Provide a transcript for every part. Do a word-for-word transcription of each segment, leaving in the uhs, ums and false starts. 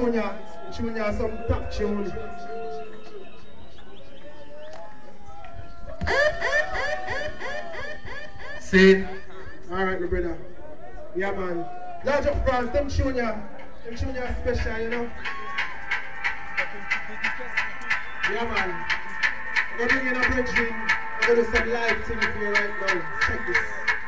tune ya, tune ya some top tune. See? Alright, my brother. Yeah, man. Large up France, them tune ya, them tune ya special, you know? Yeah, man. I'm going to bring in a bridging. I'm going to do some live thing for you right now. Check this.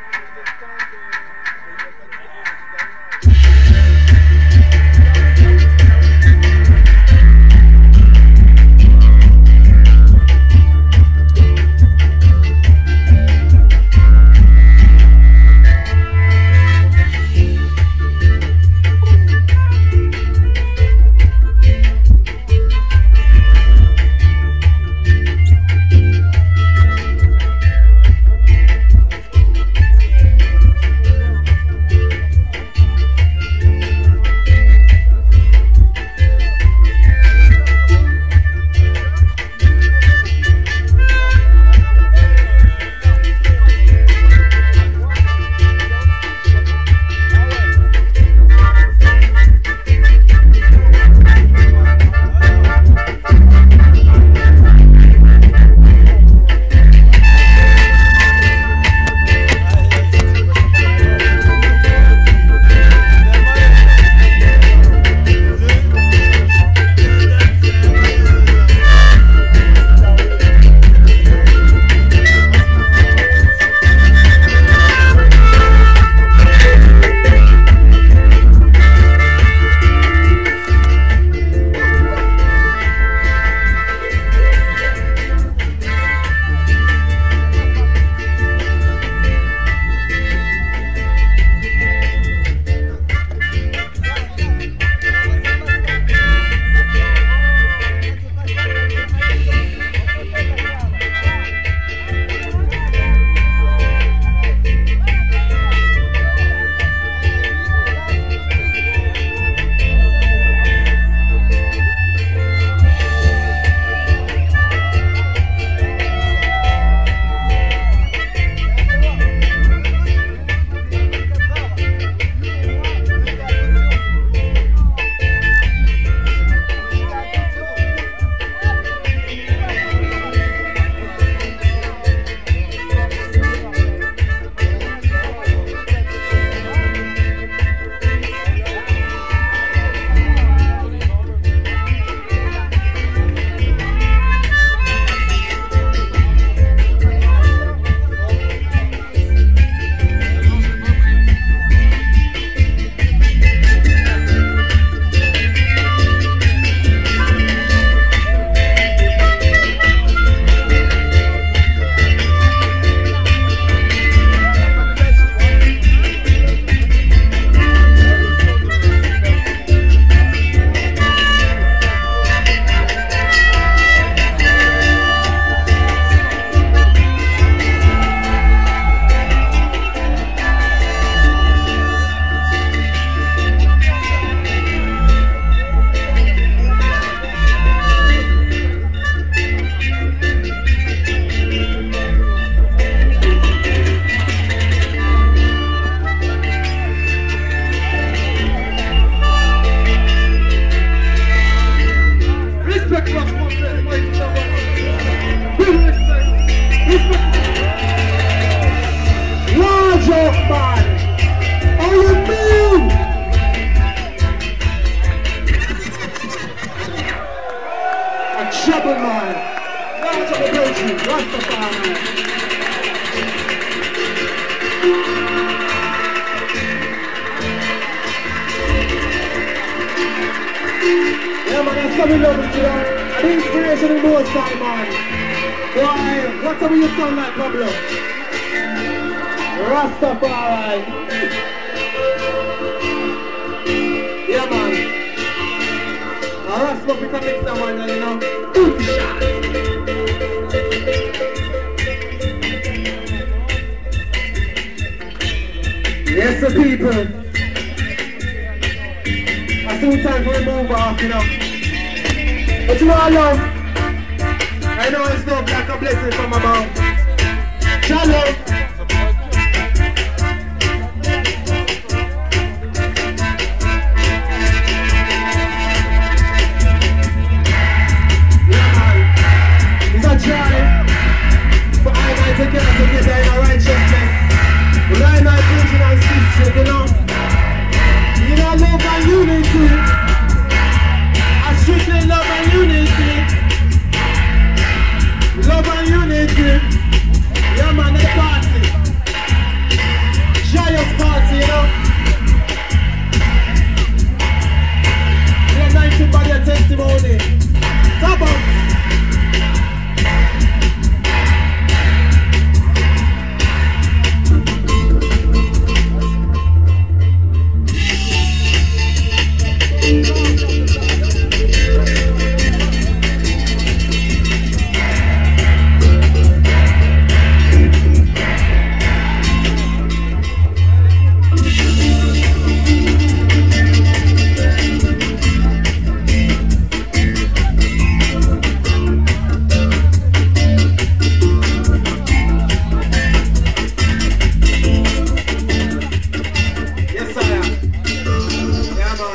Yeah, man, that's something lovely, you know. An inspiration in most time, man. Why? What's up with your son like, Pablo? Rastafari. Yeah, man. Now, Rastafari can mix that one, you know. Booty shot. Yes, the people. I soon time for a move off, you know. But you all love. I know it's not like a blessing from above. Shalom.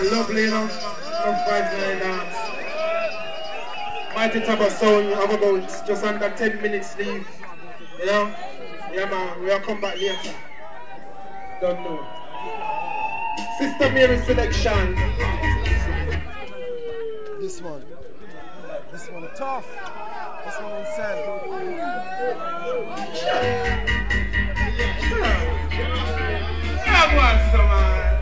man, lovely, you know. Love vibes and dance. Mighty Taba sound of about just under ten minutes leave. You know? Yeah man, we'll come back later. Don't know. Sister Mary selection. This one. This one tough. This one insane. Come on, so man.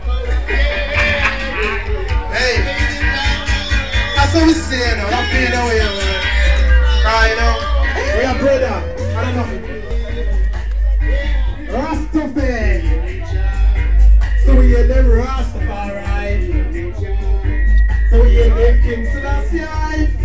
Hey. That's what we say now. I'm feeling away, man. Ah, you know. We are brother. I don't know. Rastafari. So we are them Rastafari. So we are them King Selassie.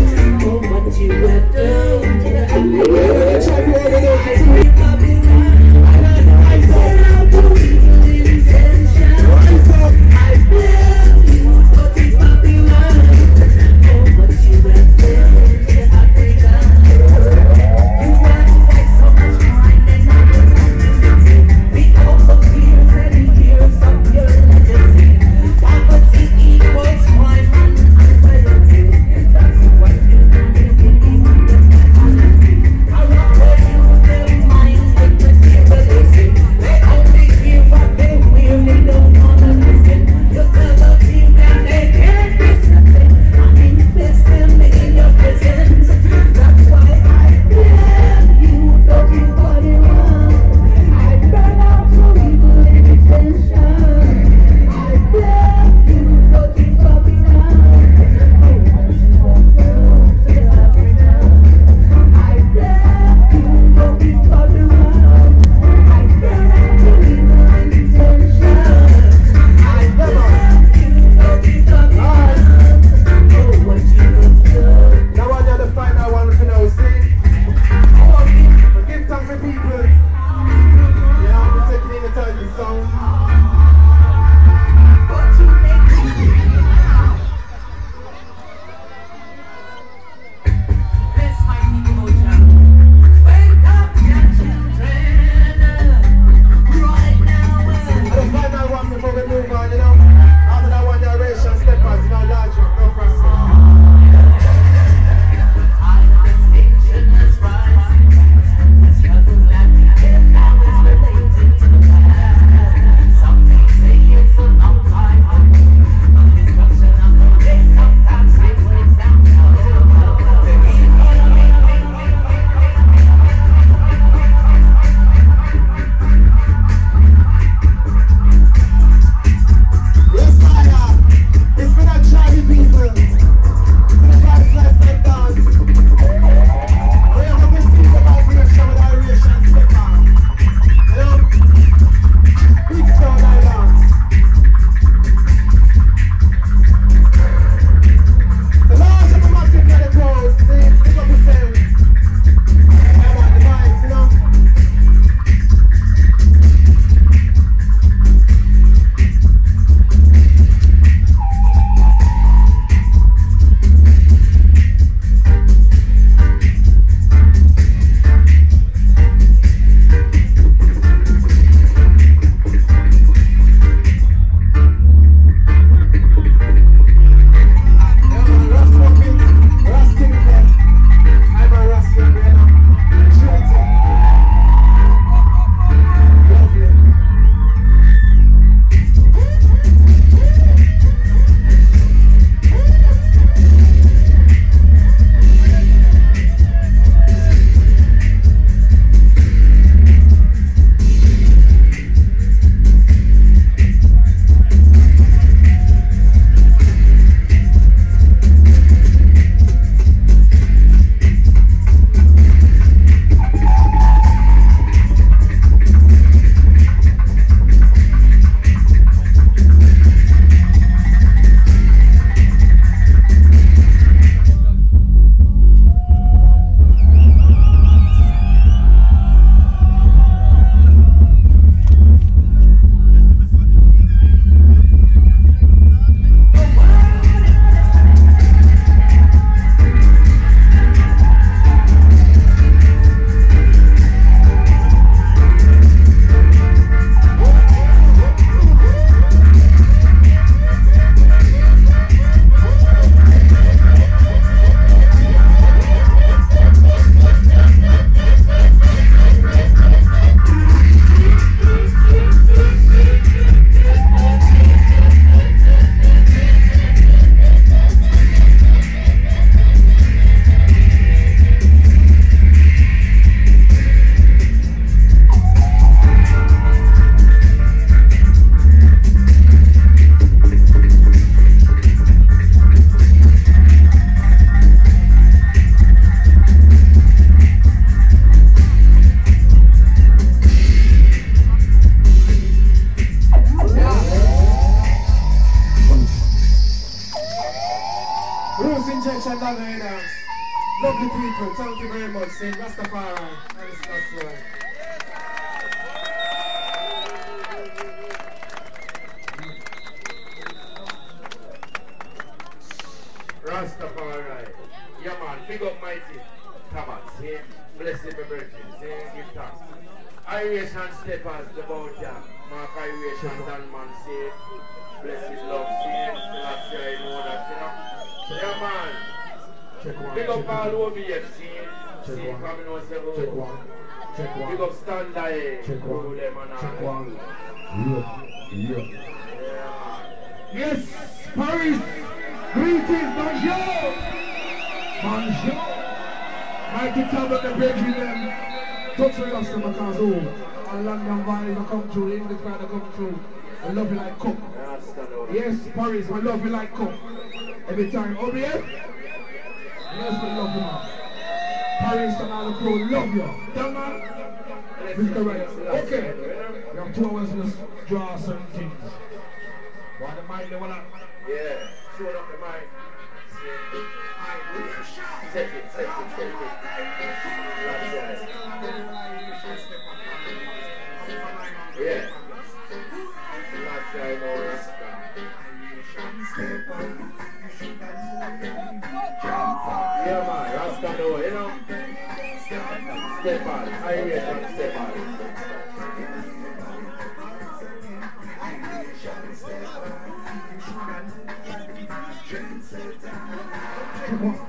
Bobby dance. Lovely people, thank you very much. Saint Rastafari. That's, that's right. Rastafari. Yeah man, big up mighty. Come on, see? Blessed be virgin. See? Give thanks. Irish and steppers, the boat jam. Mark Irish and Danman, see? Blessed love, see? Last year I know that, you know? Yeah man. Check one. Big up check all one. over here, see? Check See, one. coming on several. Check one. Check one. Big up Standard. Check one. Them and Check all. one. Yeah. Yeah. Yeah. Yes, Paris. Greetings, bonjour. Bonjour. Mighty Talbot, the brethren, them. Touch the lost them because home. And London Valley will come through, the English crowd will come through. I love you like cook. Yes, Paris, I love you like cook. Every time. Over here? Yes, we love you, man. Paris and all the crew love you. Done, man? Mister Right. Okay. We have two hours to draw certain things. Want the mic, they wanna... Yeah, show up the mic. Take it, take it, take it. That's right. Yeah. That's right, no Rasta. Yeah, man, Rasta know, you know? Step on, Irish and step on. Come on.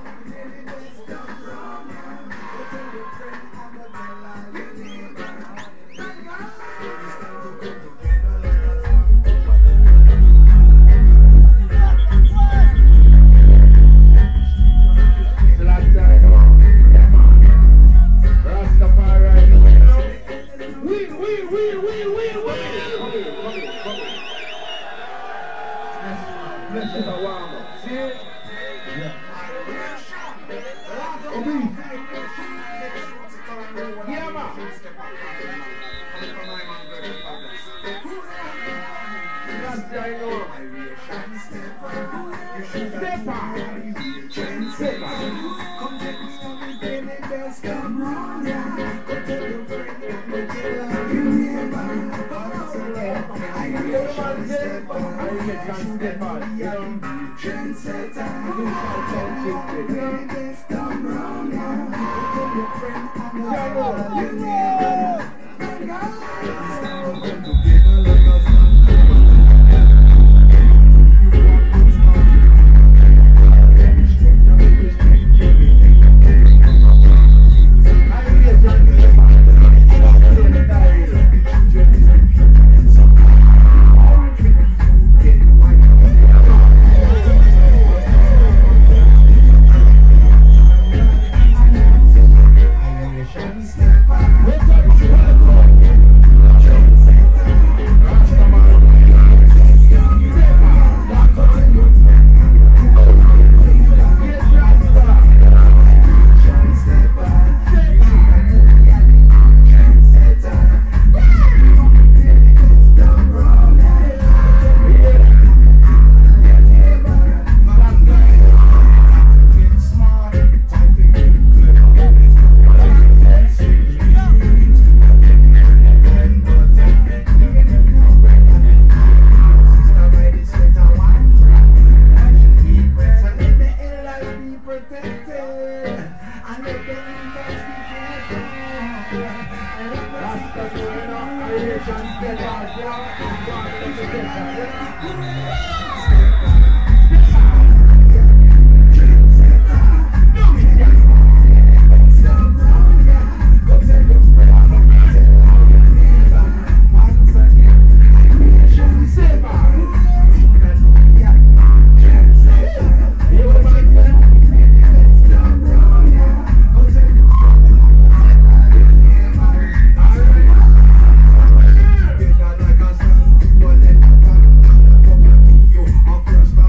First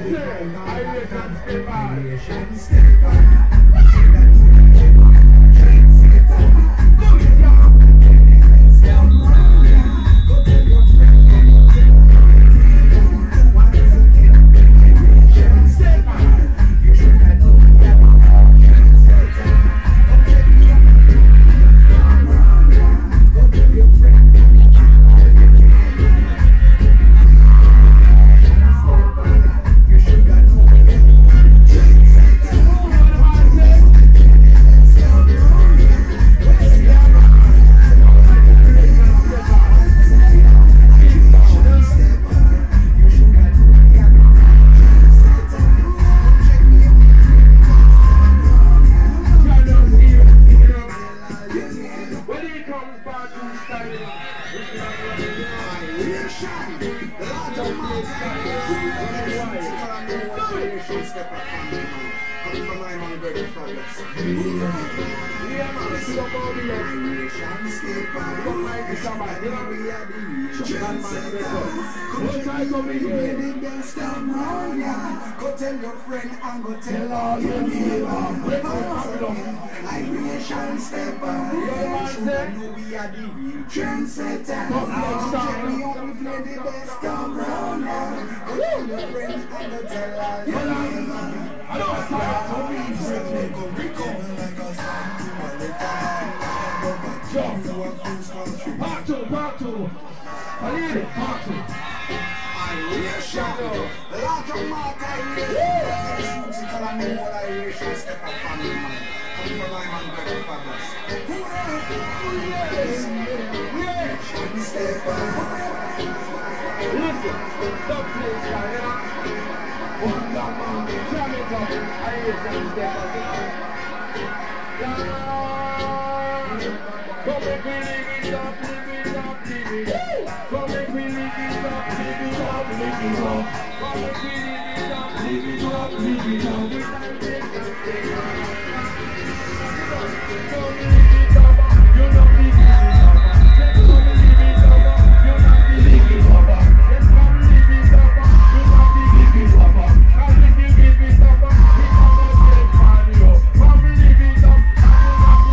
Come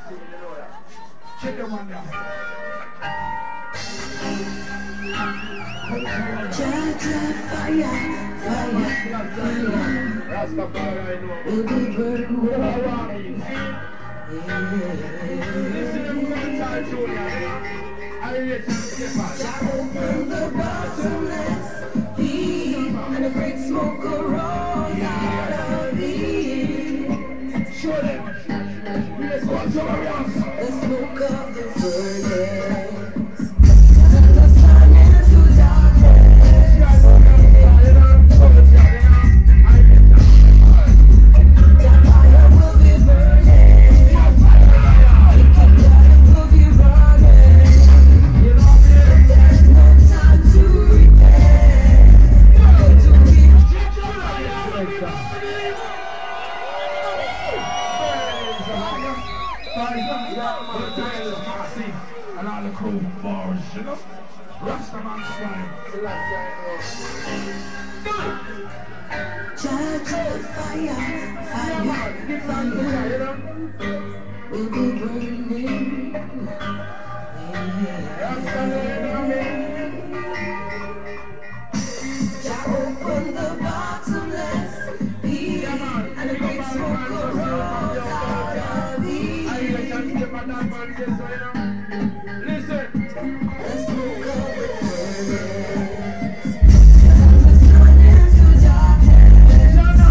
Check them on now. Jaja, fire, fire, fire. Rastafari, I know. Will be burning. Listen to the time, Julia. I read to step out. Open the bottomless pit, and a great smoke arose out of it. Show them. Let's go to our house. The smoke of the furnace turned the sun into darkness. That fire will be burning. Wicked blood will be running. There's no time to repent. To keep and all the crew bars, you know? Rastaman style. Jaja, fire, fire, fire will be burning. Jah open the bottomless pit, and a great smoke arose out of it. Listen. The smoke of the furnace turned the sun into darkness.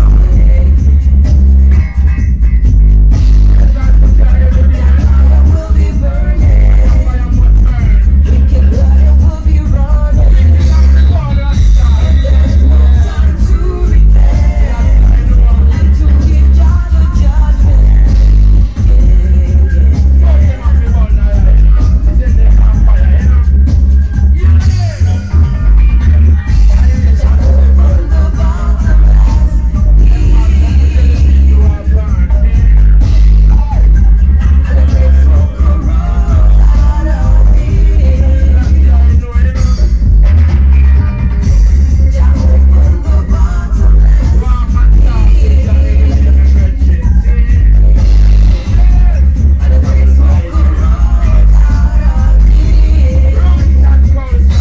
Fire will be burning. Wicked blood will be running. There's no time to repent and to give Jah the judgment. Open the bottomless and a great smoke arose out of it. Jah open the bottomless and a great smoke arose out of it.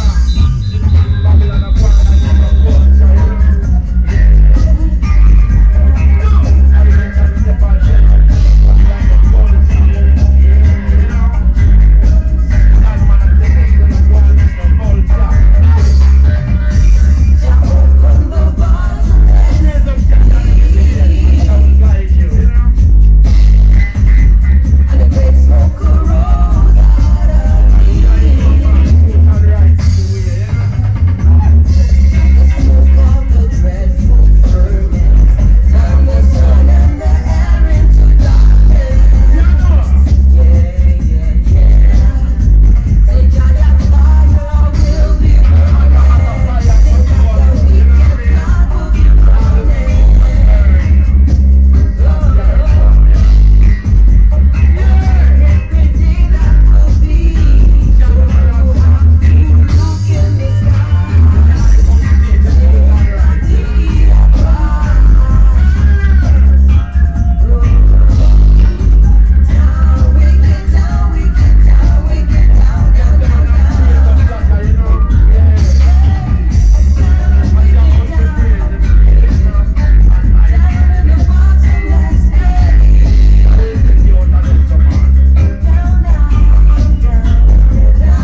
Jah open the bottomless and a great smoke arose out of it. The smoke of the dreadful furnace turned the sun and the air into darkness. Yeah, yeah, yeah. Say Jah, that fire will be burning. Say that the wicked blood will be running. Every day that will be, so you have to look in the sky. Down, we get down, we get down, we get down, down, down, down. Down in the bottomless pit. Down, down, down,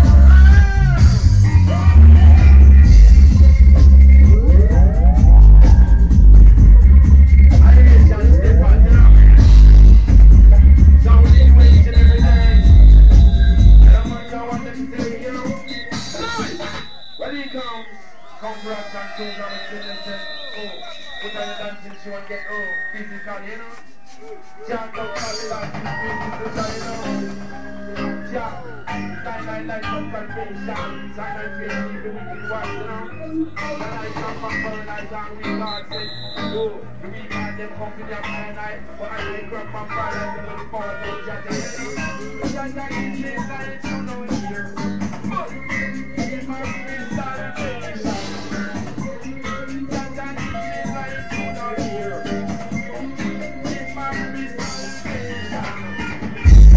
When he comes, come rock and tune on the tune and say, oh, put on your dancing shoe and get, oh, physical, you know? Jack up all the life, this business, you know? Jack, nine, nine, nine, some salvation, sign and faith, leave the wicked ones, you know? And I come from burn, I sang with God, say, oh, the weak man, them come to their mind, I, but I ain't grab my father, they will fall, they just, you know? Jack, Jack, this is like, you know, here. But, it must be salvation. Jack, Jack, this is like, you know, here. It must be salvation.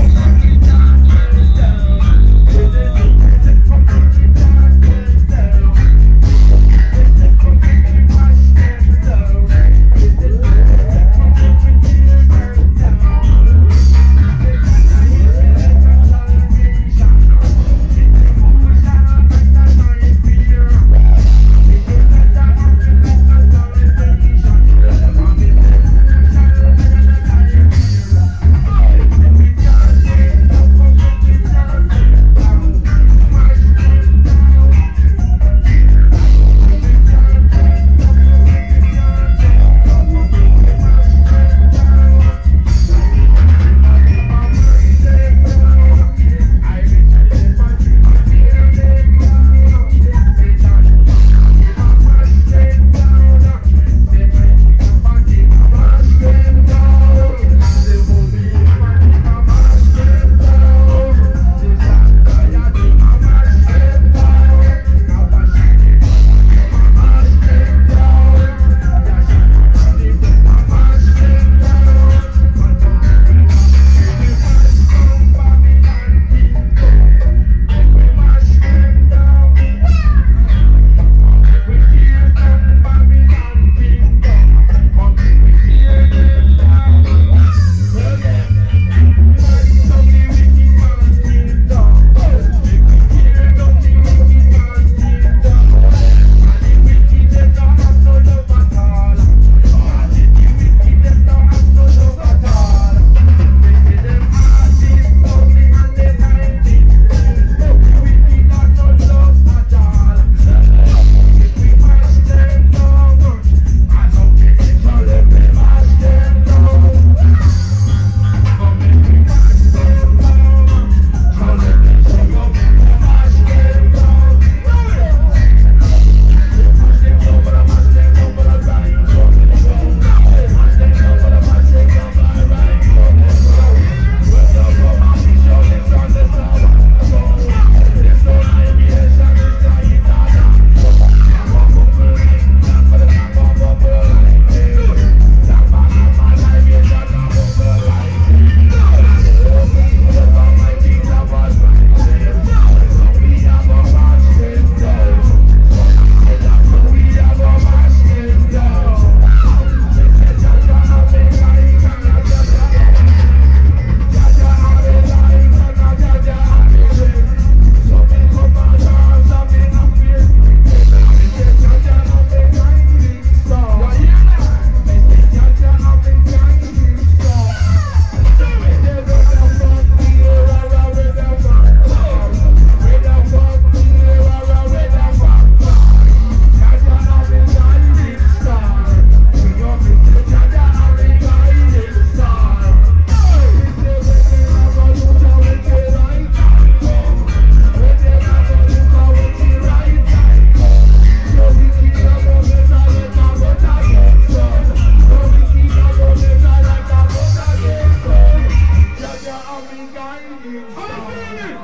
me guiding How you star. feeling?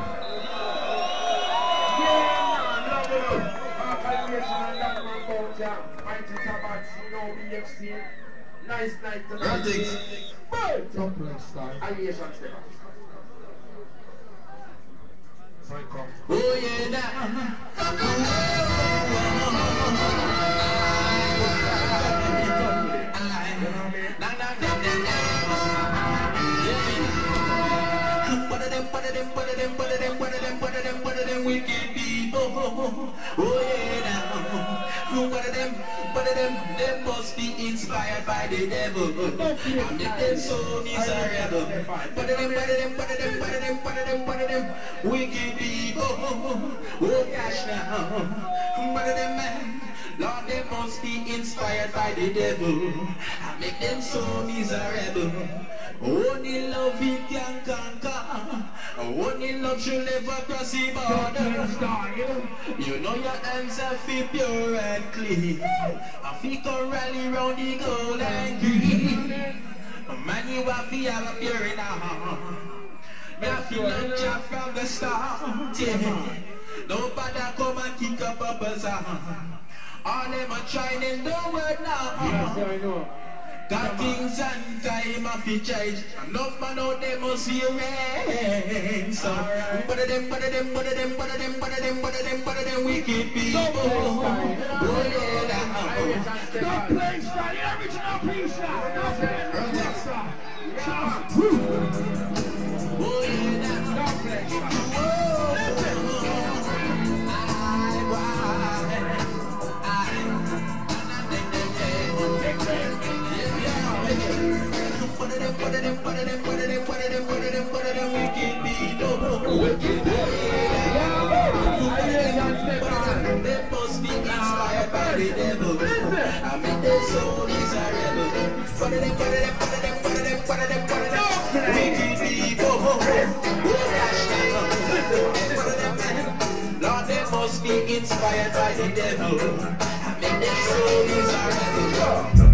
Yeah, love it up. Mark Elevation and that man bout ya. Mighty Tabats, no B F C. Nice night tonight. But Top play style. Aviation step up. Frank come. Oh yeah, now. One of them, one of them, one of them, one of them, one of them, one of them, one of them wicked people. Oh yeah, now. One of them, one of them, they must be inspired by the devil. And make them so miserable. One of them, one of them, one of them, one of them, one of them, one of them wicked people. Oh gosh, now. One of them, man. Lord, they must be inspired by the devil and make them so miserable. Only love it can conquer. Only love should never cross the border. You know your hands are feel pure and clean. I feel can rally round the gold and green. Man, you have to have a pure in a heart. Me I feel like Jack from the start. Yeah. Nobody come and kick up a bazaar. All them are trying in the world now. Yes, I know. Got things and time of the change. Enough man out there must see rain. So, one of them, one of them, one of them, one of them, one of them, one of them, one of them wicked people. Oh yeah, now. Top play style. The original piece shot. Top play style. Shout. Oh yeah, now. Top play style. One of them, one of them, one of them, one of them, one of them, one of them, one of them wicked people. Wicked people. They must be inspired by the devil. I mean, their soul is a rebel. One of them, one of them, one of them, one of them, one of them, one of them wicked people. Oh gosh, one of them, man. Lord, they must be inspired by the devil. I mean, their soul is a rebel.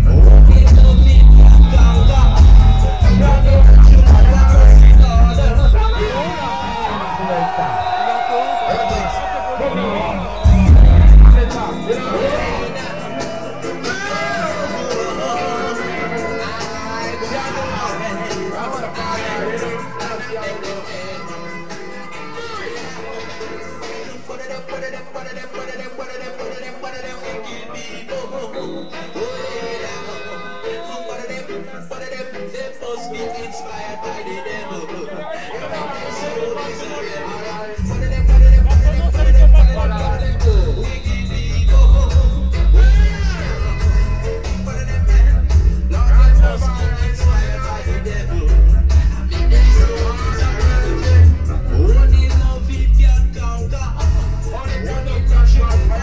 Only love it can conquer. Only love it can conquer.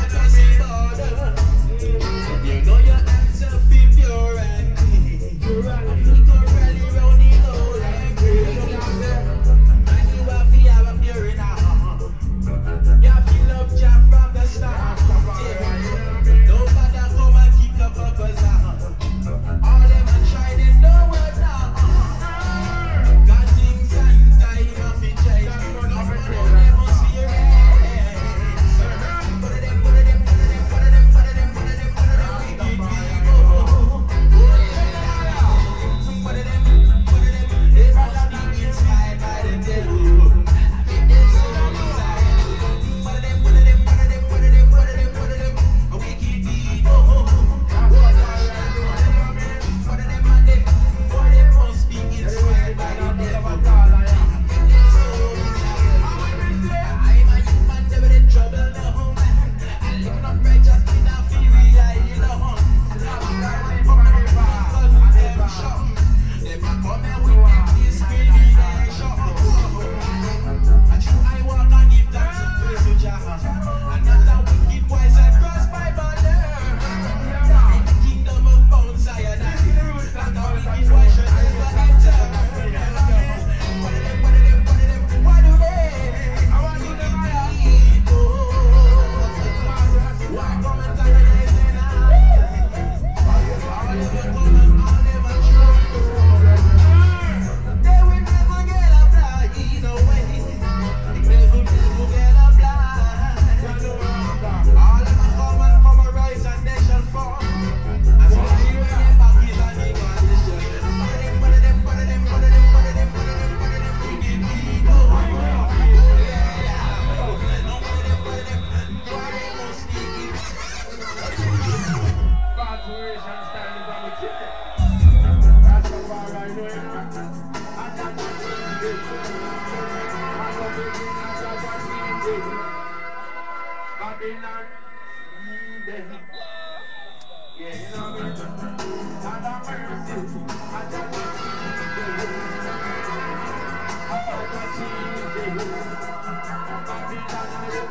Babylon, Eden. Yeah, you know me. God have mercy. I just want to I just want to Babylon, I just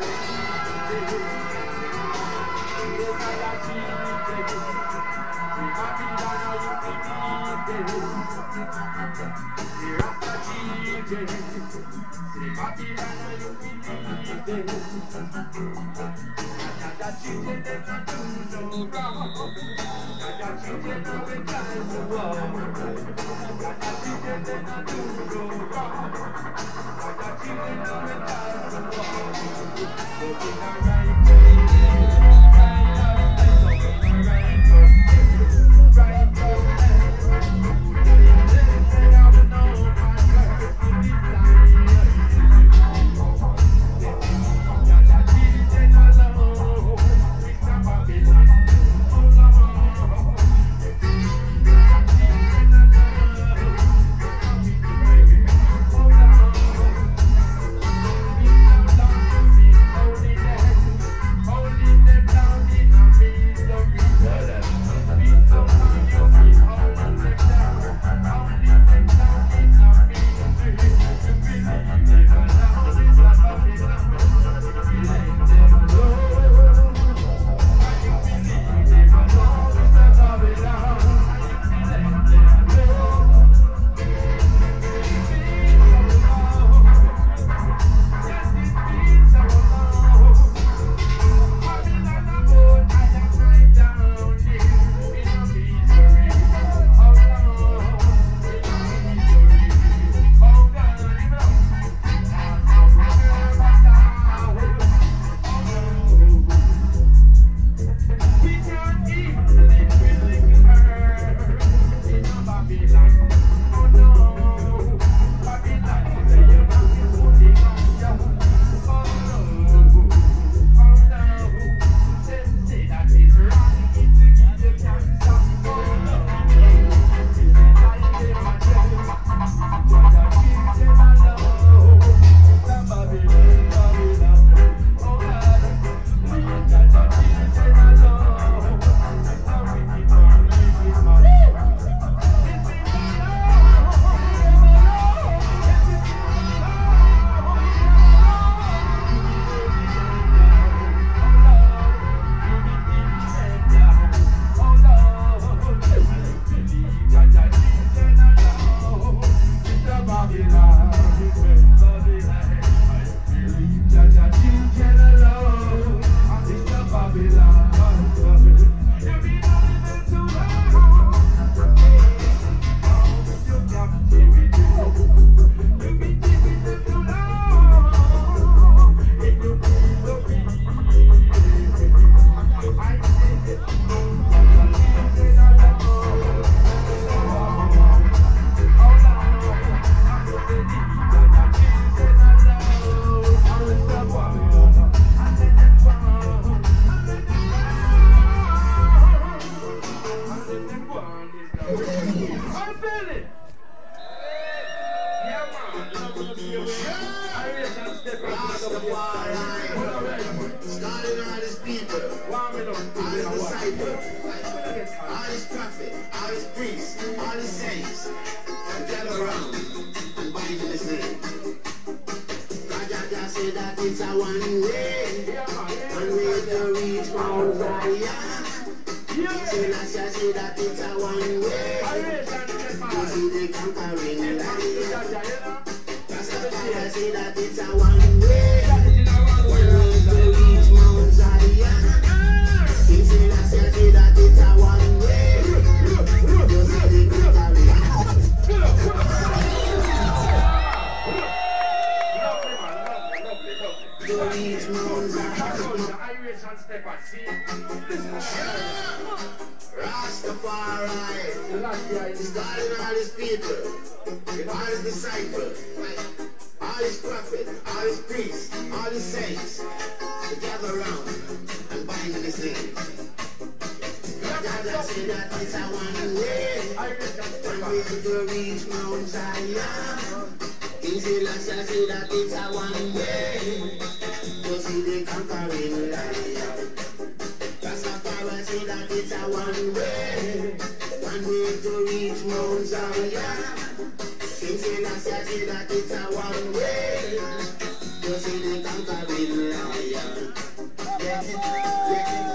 You see the conquering lion. Rastafari say that it's a one way, one way to reach Mount Zion. King Selassie say that it's a one way. You see the conquering lion. Yeah, yeah.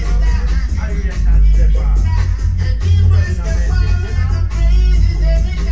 Every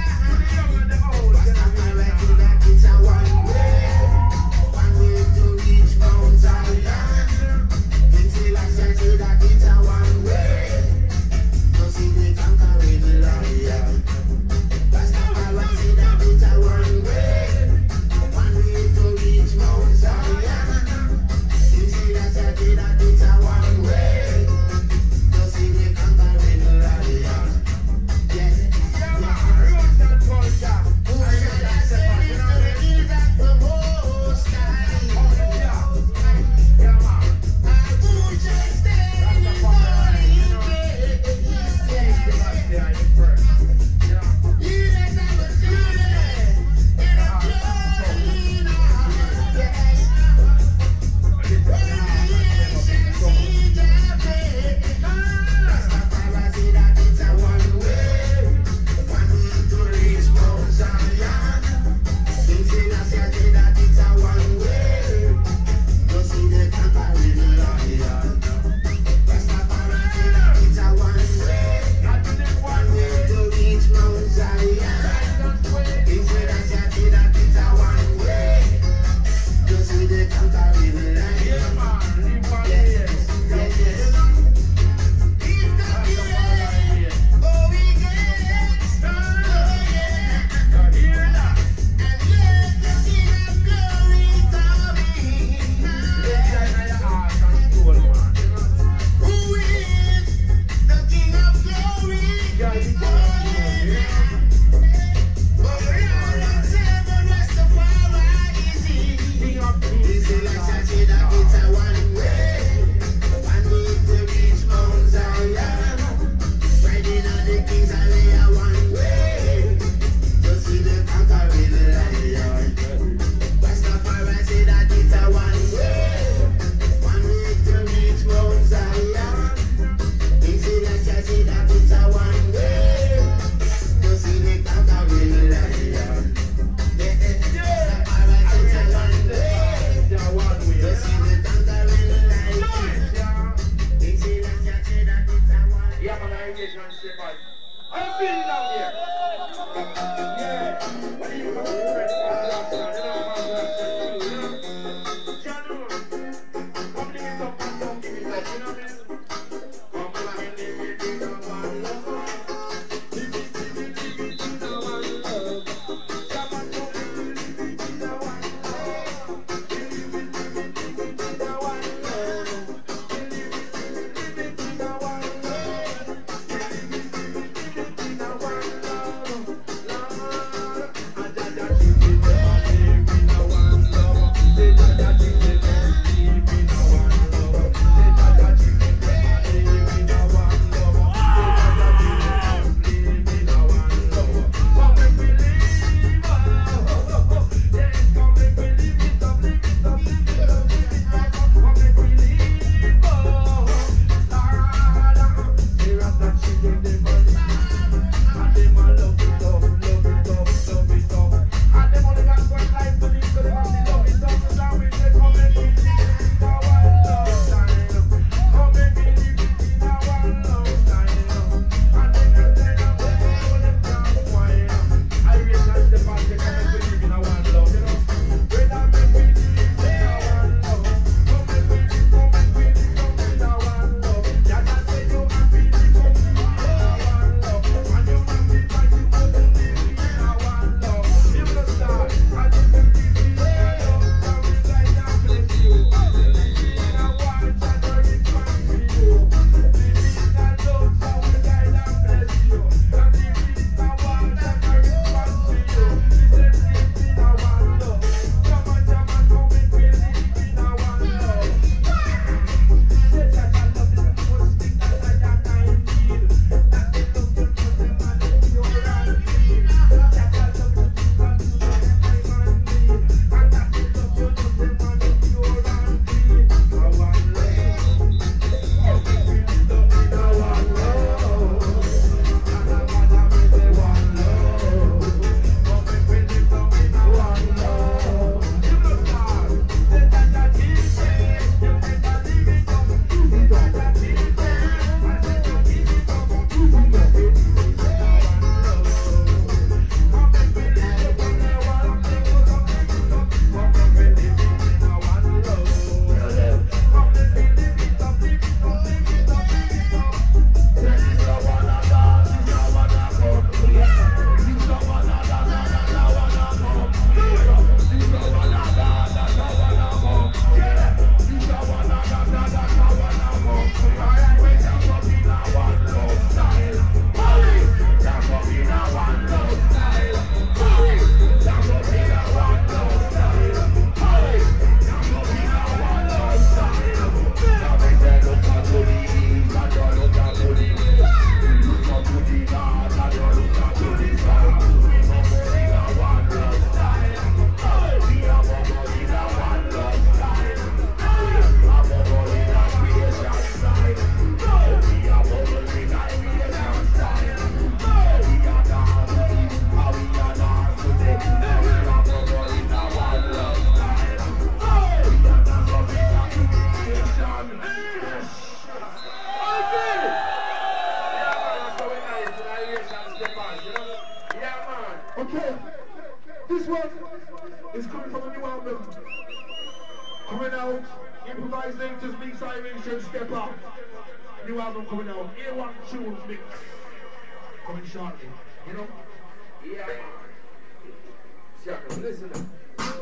Okay, this one is coming from a new album. Coming out, improvised natures, mix Irish, step up. New album coming out, A one tunes mix. Coming shortly, you know? Yeah. Shaka, listen up.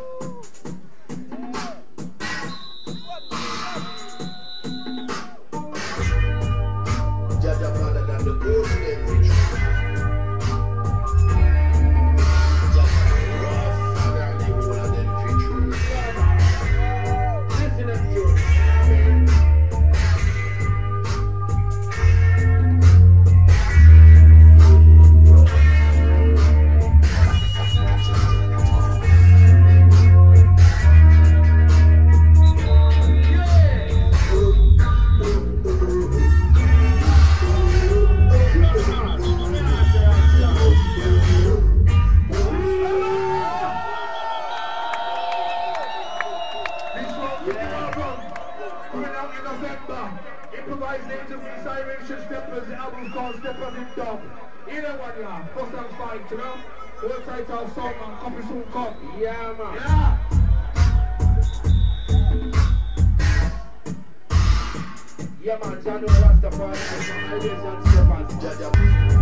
Judge up harder than the golden age. Yeah, man. Yeah. Yeah, man. Jano Rastafari, Irish and Steppers. Jaja.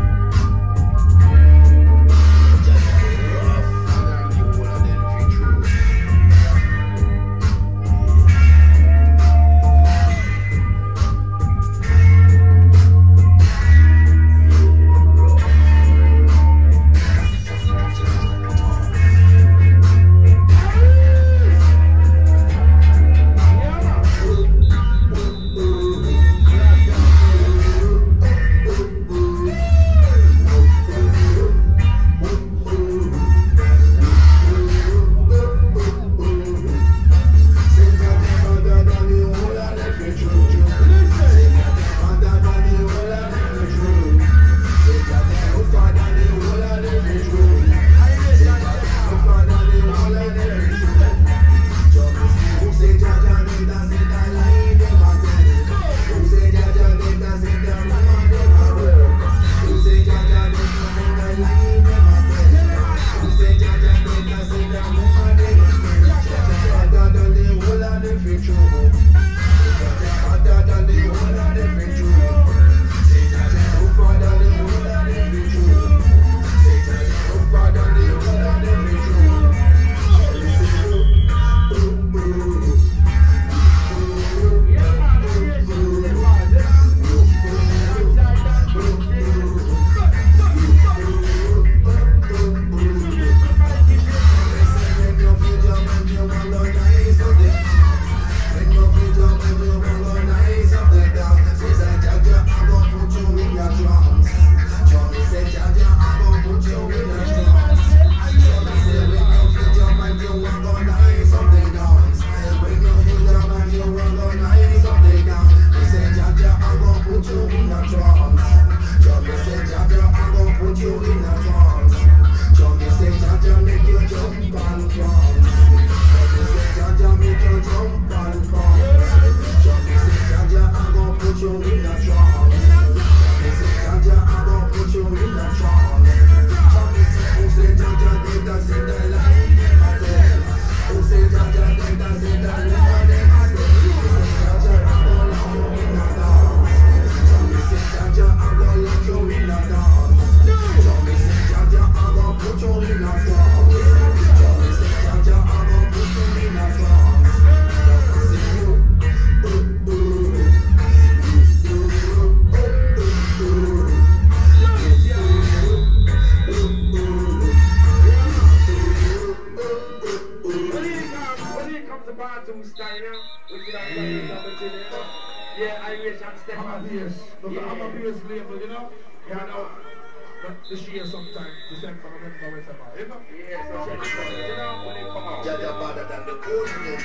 Yeah, Irish and Steppers. I'm a beers. Look, Yeah. I'm a beers label, you know? Yeah, I know. But this year sometime, December, November, whatever. You know? Yeah, so check this out. You know, when it come out. Judge up harder than the golden age.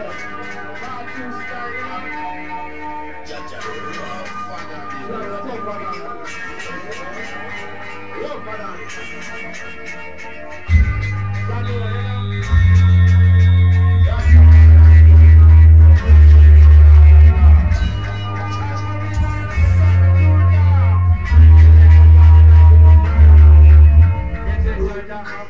Cartoon style, you know. Judge up rougher than the So, golden tough on age. that. Rough on that. Jano, you know. that I'm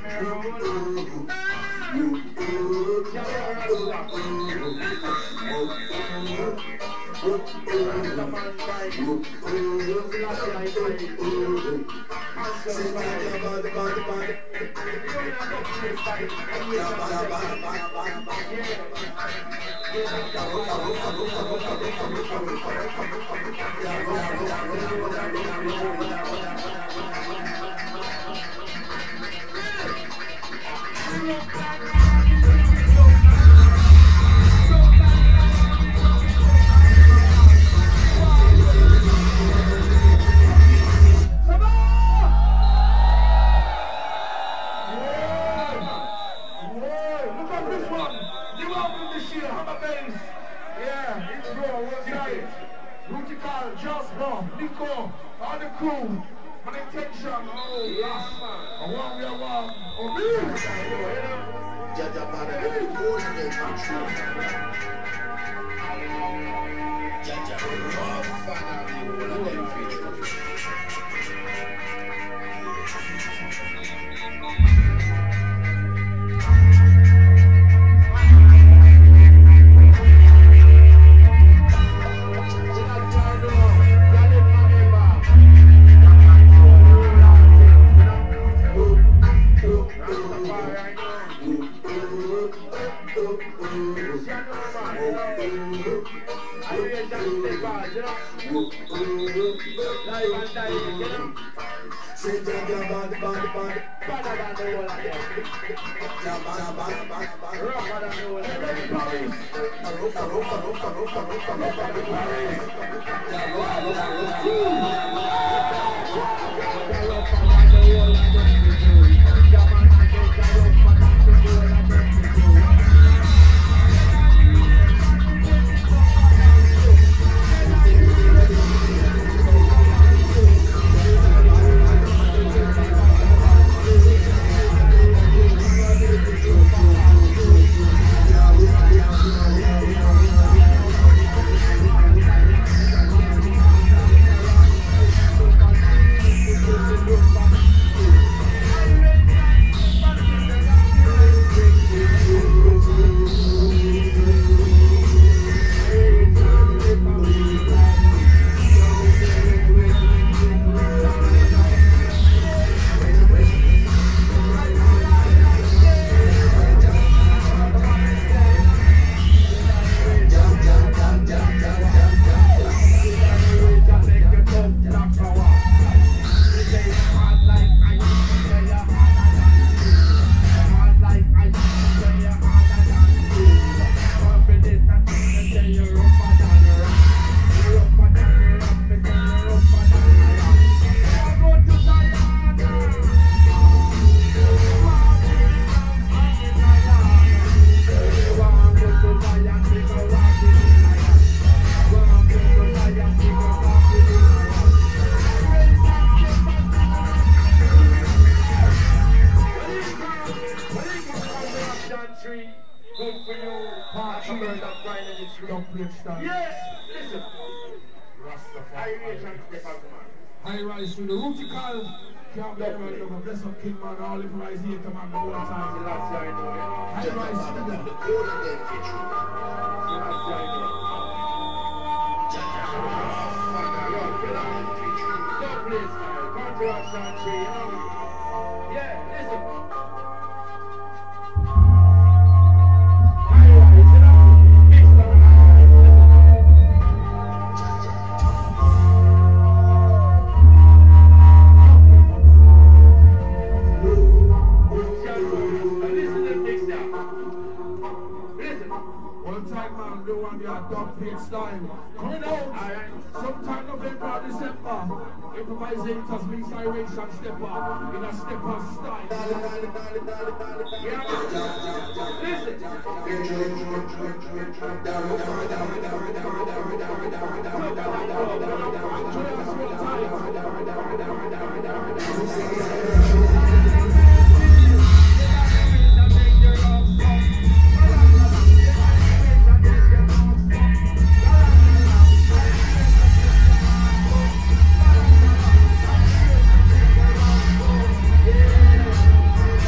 Yeah.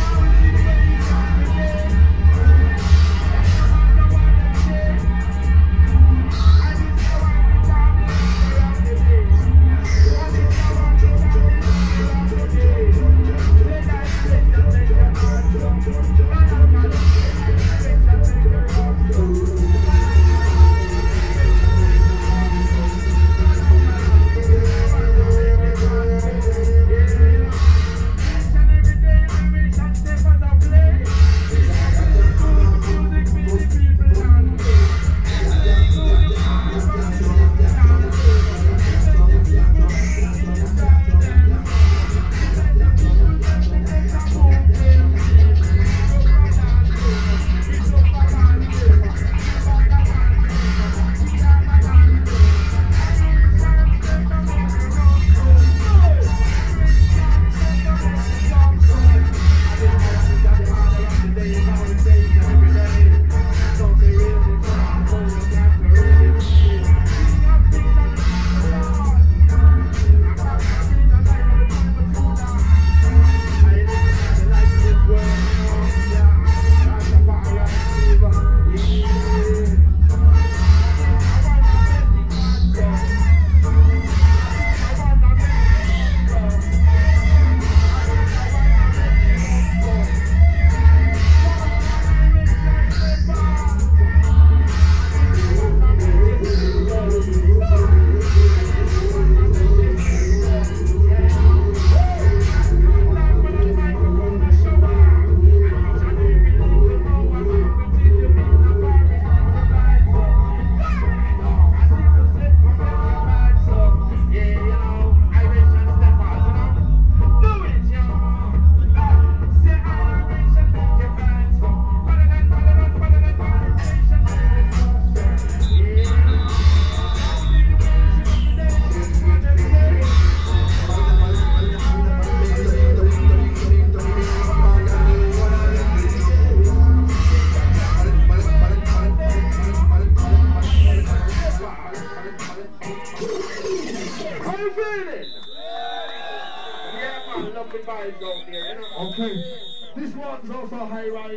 Okay, this one's also high rise.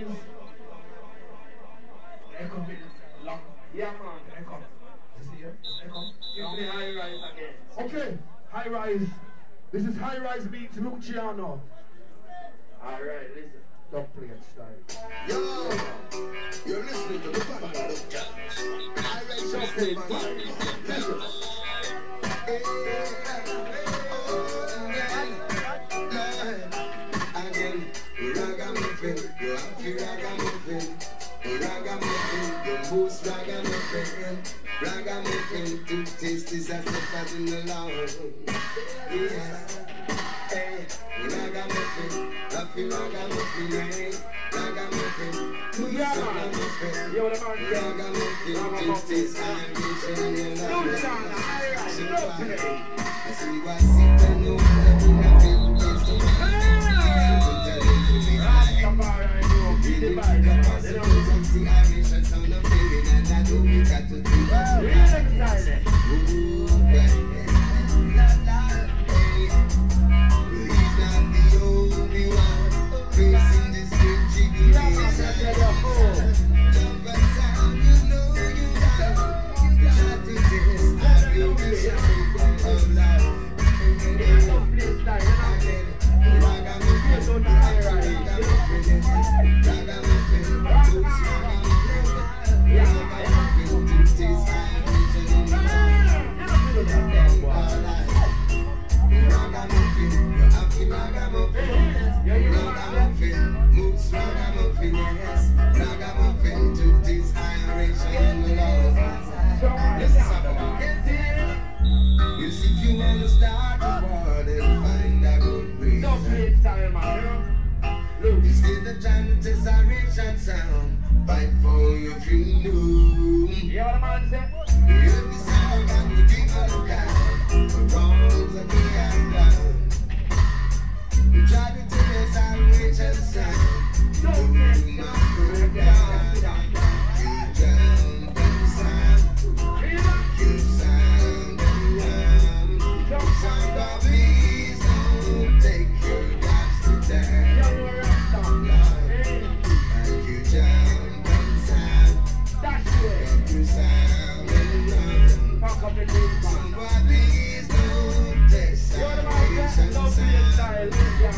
Echo. Lock. Yeah, man. Echo. You see here? Echo. Give me high rise again. Okay, high rise. This is high rise beats Luciano. Alright, listen. Don't play it style. Yo, you're listening to the Vanguard of Jazz. I raise your state again, ragamuffin, you happy ragamuffin, ragamuffin, you boost ragamuffin, ragamuffin, to taste this as the fat in the lawn. Yes, hey, ragamuffin, happy ragamuffin, hey, ragamuffin, boost ragamuffin, Yo, the man. ragamuffin, to taste Irish in the lawn. I see what sit and know that in a big place to fight for your freedom. Yeah, what the man said? Every song I would give a account for wrongs that we have done. We try to tell us salvation sound. Don't You let must go down. You jump and sound. You sound and run. Sound of please don't take your lives to down. And you jump and sound. You sound and run. Somebody's don't take salvation sound.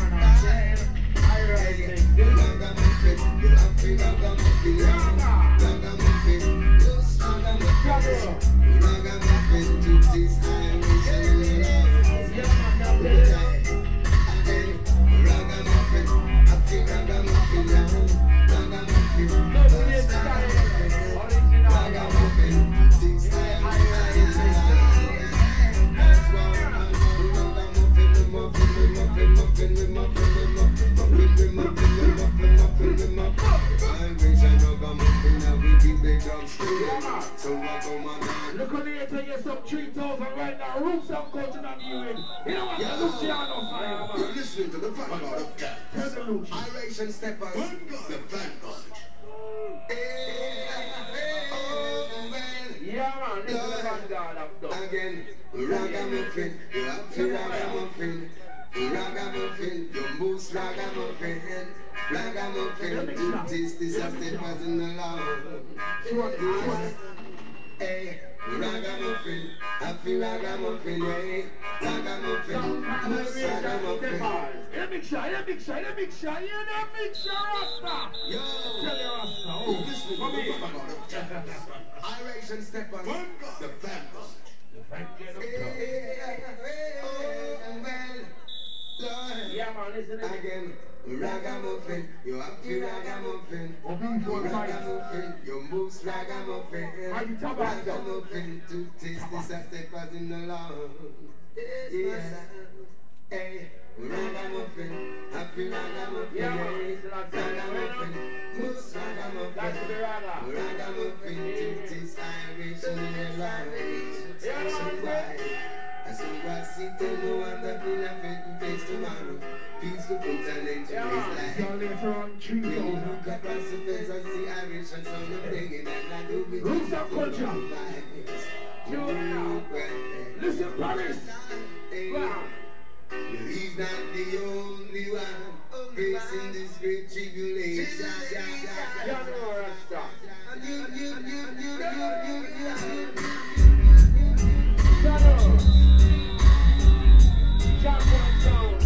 Ragamuffin, you have to ragamuffin, ragamuffin, just ragamuffin, ragamuffin to this Irish and love. Again, ragamuffin, I feel ragamuffin now, ragamuffin, just ragamuffin, ragamuffin to this Irish and love. That's why ragamuffin, the muffin, the muffin, muffin, the muffin, the muffin, muffin, the muffin, the muffin, the muffin. Vibration ragamuffin, now we keep the drums straight. So I go man. Look on here, tell you some three thousand right now. Roots and culture and viewing. You know what? Luciano style. You're listening to the Vanguard of Jazz. Tell the Luci. Iration Steppers, the Vanguard. Hey, oh, well. Yeah, man, this is the Vanguard of Dub. Again, ragamuffin, you have to ragamuffin, ragamuffin, you moose ragamuffin, ragamuffin, to taste this as the in the law. Hey, ragamuffin, happy ragamuffin, hey, ragamuffin, moose ragamuffin. Let me try, let me try, let me try, let me try, Rasta. Yo, Tell you Rasta. you're Oh, listening to come the here. Vanguard of Jazz. Iration Steppers, the Vanguard. Yeah, man, listen to this. Again, ragamuffin, you have to ragamuffin, ragamuffin, you moose ragamuffin, ragamuffin to taste this as steppers in the lawn. Yes, hey, ragamuffin, happy ragamuffin, Yeah, man, hey, it's like that. ragamuffin, moose That's the ragamuffin, raga. ragamuffin to taste Irish in the lawn. Yeah, So man, why? I see what see tell no one that we not face to face tomorrow. Peace to put an end to Yeah. his So life. later on, three When you thousand. look across the fence, I see Irish and some of bringing and I do with Roots and culture. You Listen, Paris. Wow. He's not the only one. facing this great tribulation. You know, Rasta. Champion sound.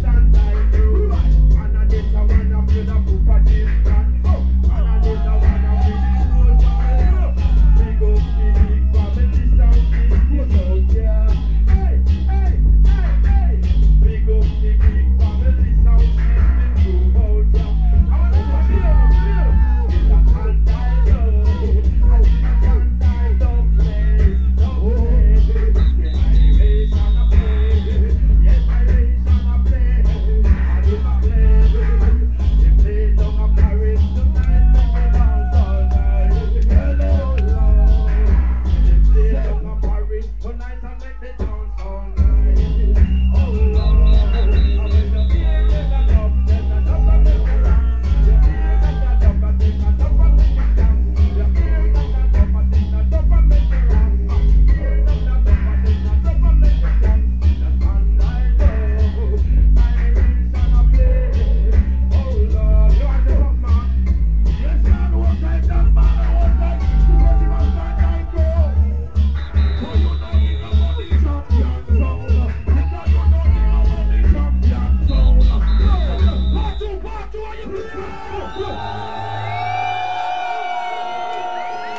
Wanna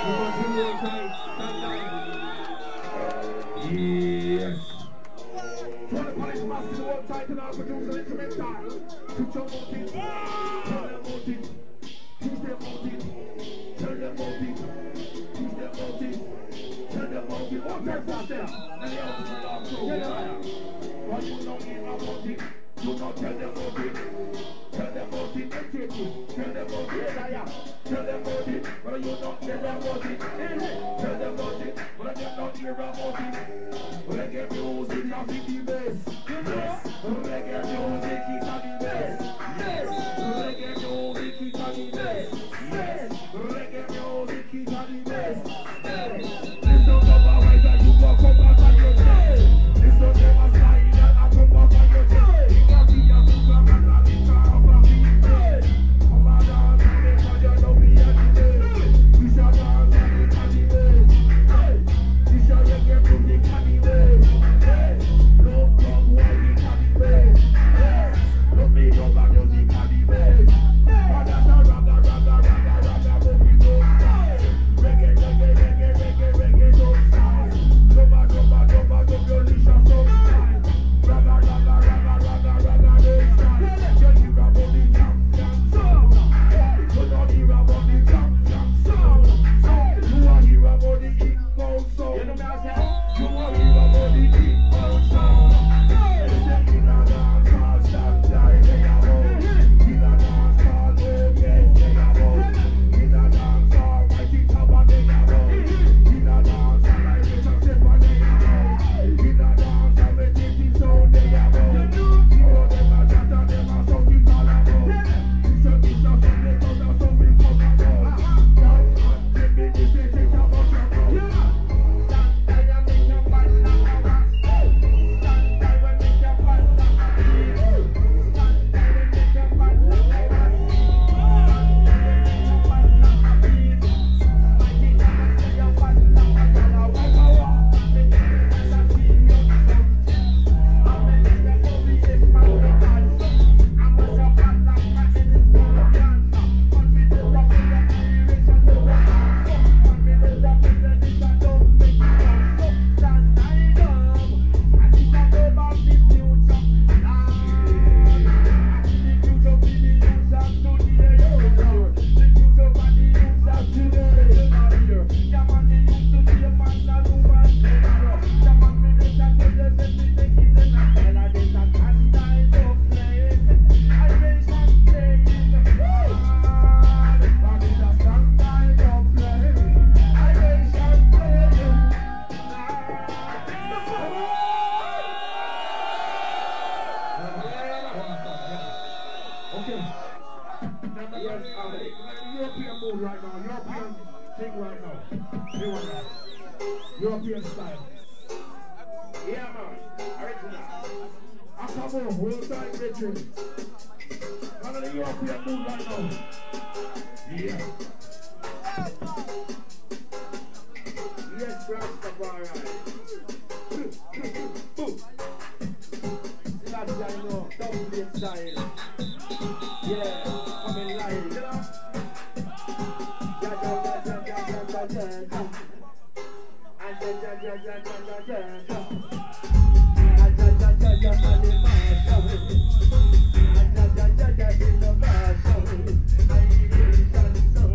Yes. Tell the police master to hold tight and I'll produce an instrumental. Put your mouth in. Tell them mouth in. Teach them mouth in. Tell them mouth in. Teach them mouth in. Tell them mouth in. Hold tight faster. And the others will all go. Get higher. But you don't need no mouth in. You don't tell them mouth in. Tell them about it, they take it. Tell them about it, higher. Tell them about it, but you don't tell them about it. Tell them about it, but you don't hear about it. Reggae music is the best. Yes. Reggae music is the best. Yes. Reggae music is the best. Yes. Reggae music is the best. Yes. Listen to my words and you will come back on your day. Listen to my style and I come back on your day. You can see your program and I be proud. European style. Yeah, man. Original. Akamo, world time veteran. None of the European mood right now. Yeah. Yes, Rastafari. That's what I know. Double plate style. Yeah, I'm in line, you know? Ja, ja, ja, ja, ja, ja, ja, ja. And ja, ja, ja, ja, ja, ja, ja. And ja, ja, ja, ja, animation. And ja, ja, ja, ja, innovation. Animation, so.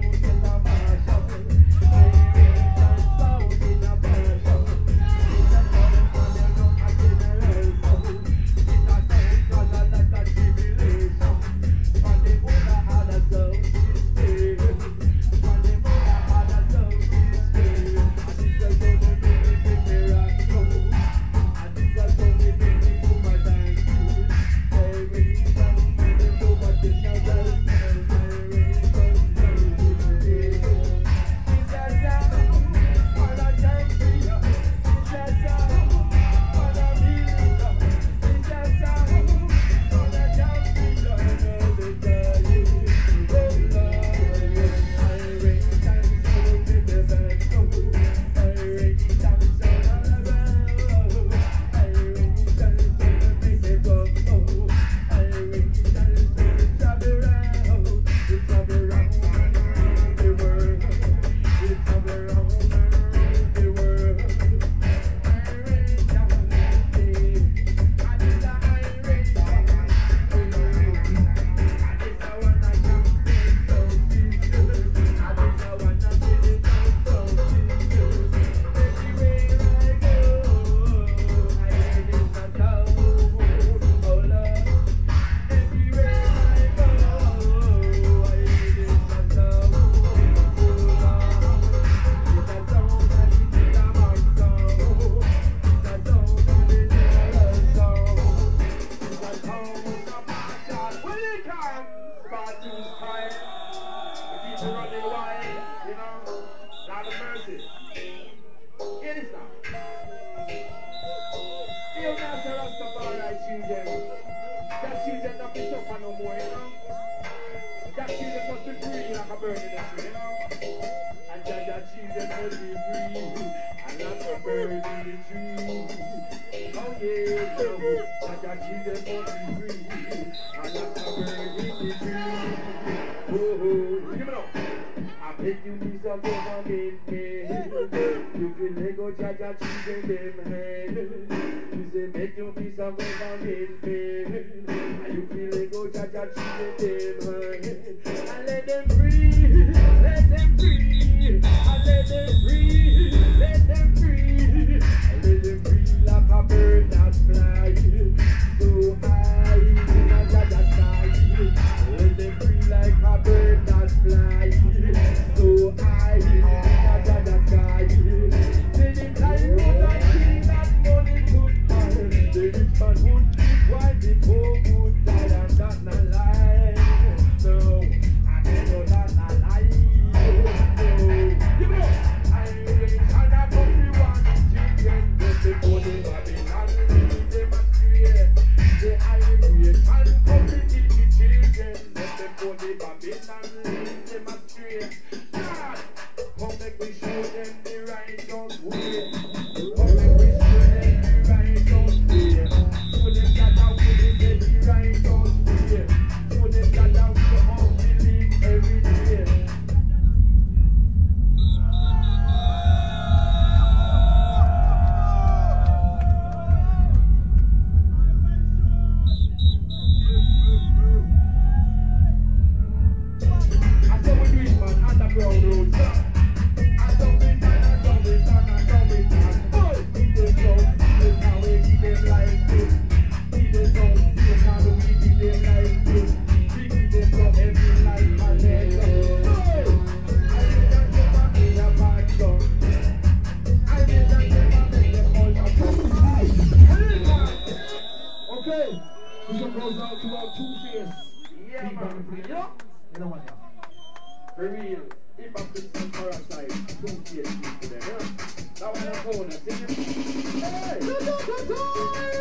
forty-three. And not a bird in the tree. Oh yeah, now, I got children forty-three. And not a bird in the tree. Oh, oh, give me now. I bet you piece of government head. You can let go judge a children them head. You say bet you piece of government head. And you feel let go judge a children them head. And let them free, let them free. And let them free, let them free. And let them free like a bird that fly so high in a judge's sky. Let them free like a bird that fly so high in a judge's sky. Say the time would not see that money could buy. The rich man would live while the poor would die. And that's not lie. No, I know that's not lie. No, give me up. I ain't and I come to one children. Just before they Babylon leave them astray. Say I ain't and come to teach the children. Just before they Babylon leave them astray. God, come make we show them the righteous way. Come make we show them the righteous way. Show them that I will get the righteous way. Show them that I will all believe every day. I saw we do it, man, underground road, sir. I saw we done, I saw we done, I saw we done. Boy, keep them down, keep them away, keep them like this. Keep them down, keep them how we keep them like this. We keep them from every life and let go. Boy, I didn't never be a bad song. I didn't never make them all a song. Okay, this one goes out to our two-face. Yeah, man. You know? You know what, yeah. For real, if I could see Parasite, don't see it to them, yeah? That one I'm going to sing it. Hey!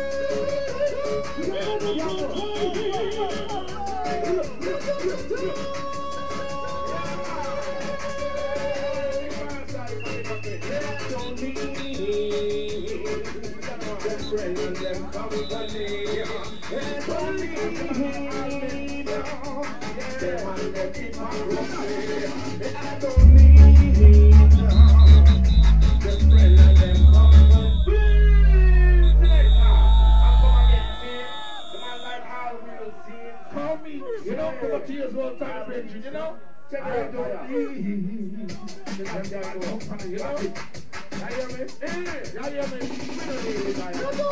Don't need them friends and them company. Don't need them and them keep my I don't need them friends and them company. I'm gonna get seen. The man like all will see. Call me, you know, for the tears one time, Benji, you know? Check it out, don't need them company, you know? You hear me? Eh, you hear me? We don't need it, I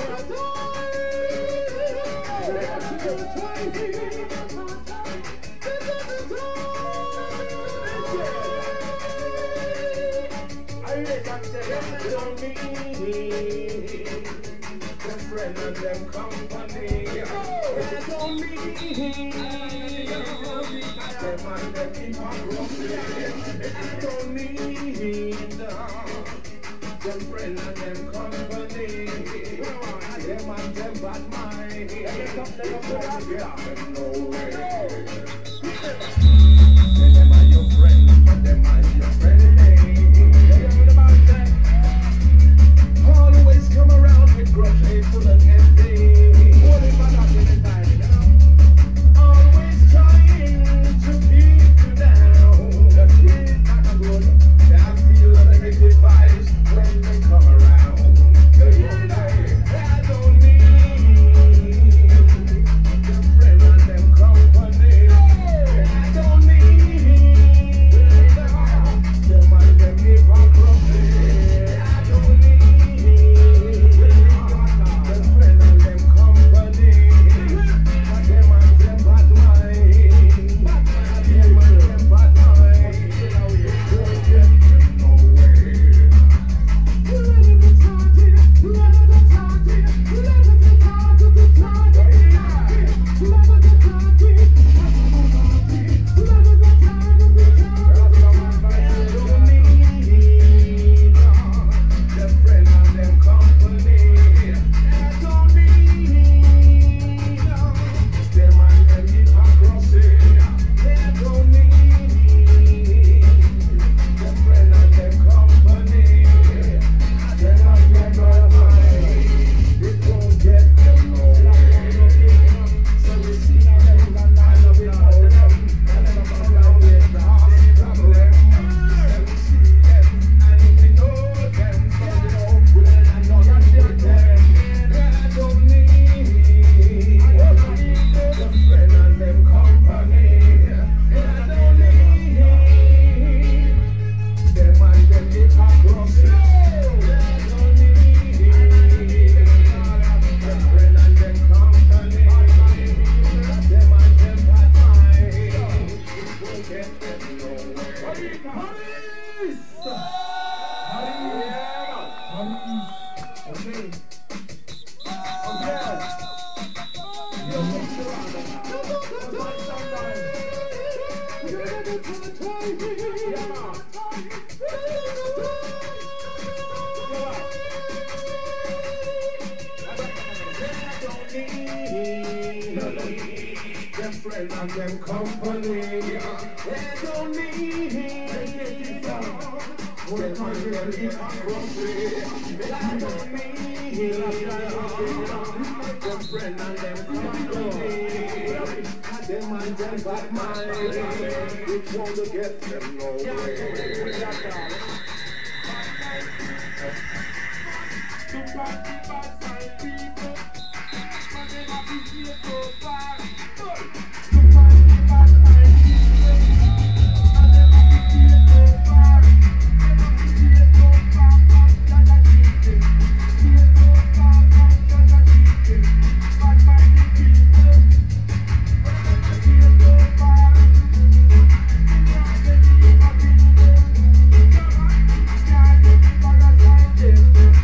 I reckon they don't need them friends and them company. They don't need them and them keep on roughly. They don't need them friends and them company. Them and them bad mind. Them no way. Them are your friends, but them are your friends. Always come around with grudge, hateful and envy. Holding my up in the time, you know. Always trying to keep you down. That's it, not a good. I feel the negative vibes when they come around. I don't need your friend and Paris! Paris! Paris! Okay. Okay. Yo, what's the round? Yeah, man. Them friends and them company, they don't need it. When I get it, I'm grumpy. They don't need it. Them friends and them company, them and them bad mind, it won't get them nowhere. Some bad, bad side people, but they not be here so far. Some bad, bad side people, and they not be here so far. They not be here so far from Gaga Chicken. Here so far from Gaga Chicken. Bad minded people, but they not here so far. They can't get the fucking them. Come on, can't get the Gaga side them.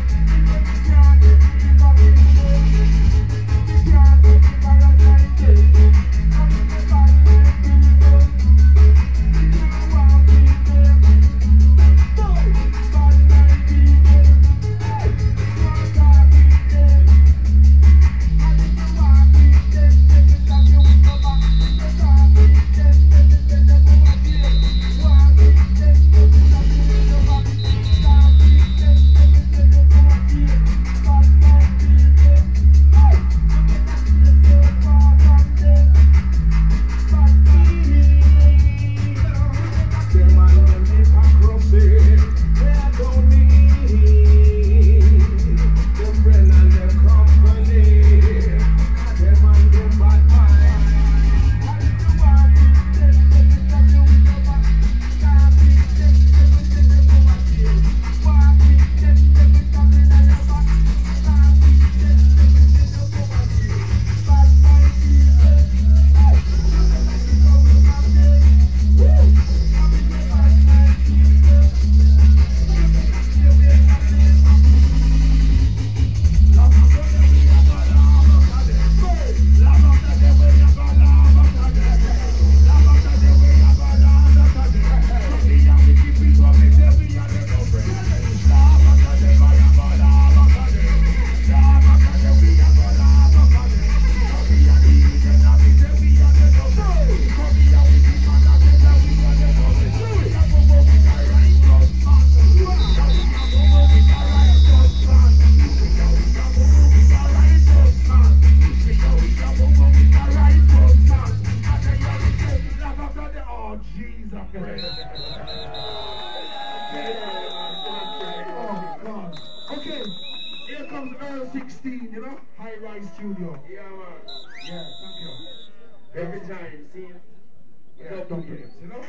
sixteen, you know? High Rise Studio. Yeah, man. Yeah, thank you. Every time, see? Yeah, don't get it, you know?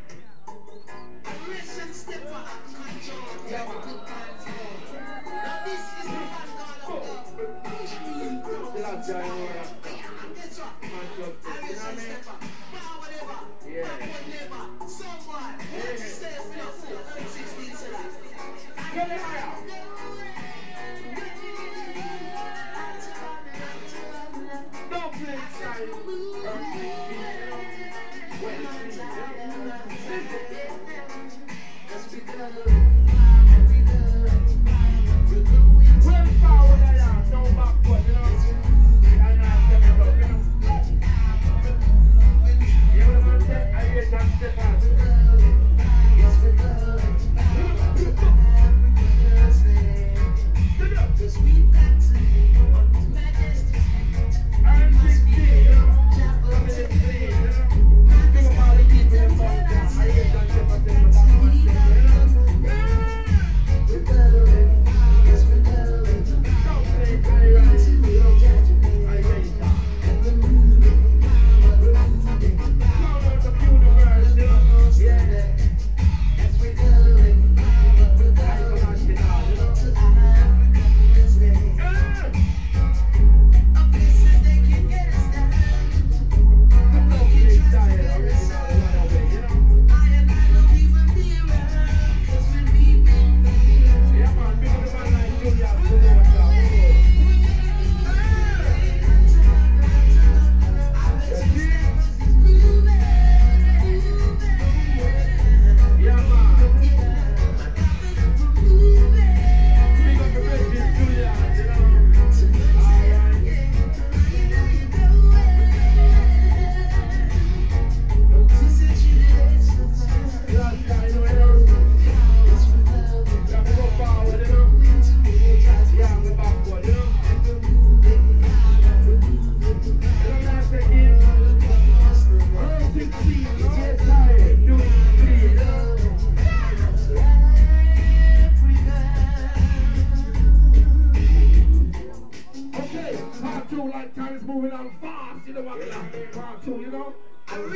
Aggression step up control. Yeah, man. Now this is the man God of God. That's how you know that. That's right. Aggression step up. Power whatever. Yeah. Whatever. Someone. Stay with us. early sixteen said that. Get it higher. Don't play side. Cause we got a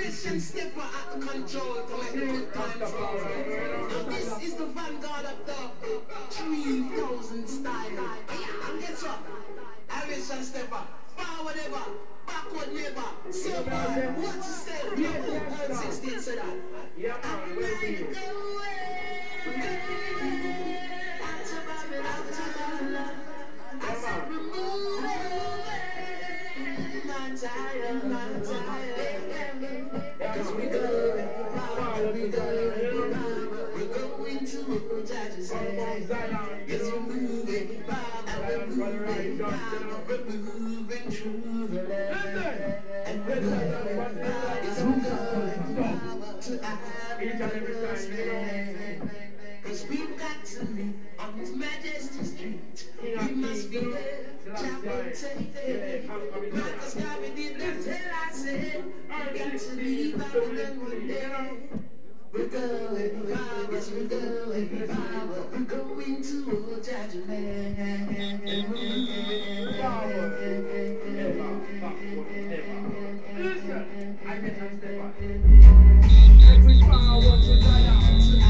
Irish and stepper at the control to make the good times roll. Now this is the vanguard of the three thousand style. And guess what? Irish and stepper, forward ever, backward never. So man, what you say? Earl sixteen said that. Yeah, man, well be. Cause we going, we going, we're going to Judge's hand. Yes, we're moving, we're moving, we're moving through the land. And we're going, yes, we're going to Irish land. Cause we've got to meet on His Majesty Street. We must be there, chapel take. Marcus Garvey did not tell us, said, we got to leave Babylon one day. We're going forward, yes, we're going forward. We're going to old judgment. Forward, never, backward, never. Listen, I get a step back. Every forward to Zion.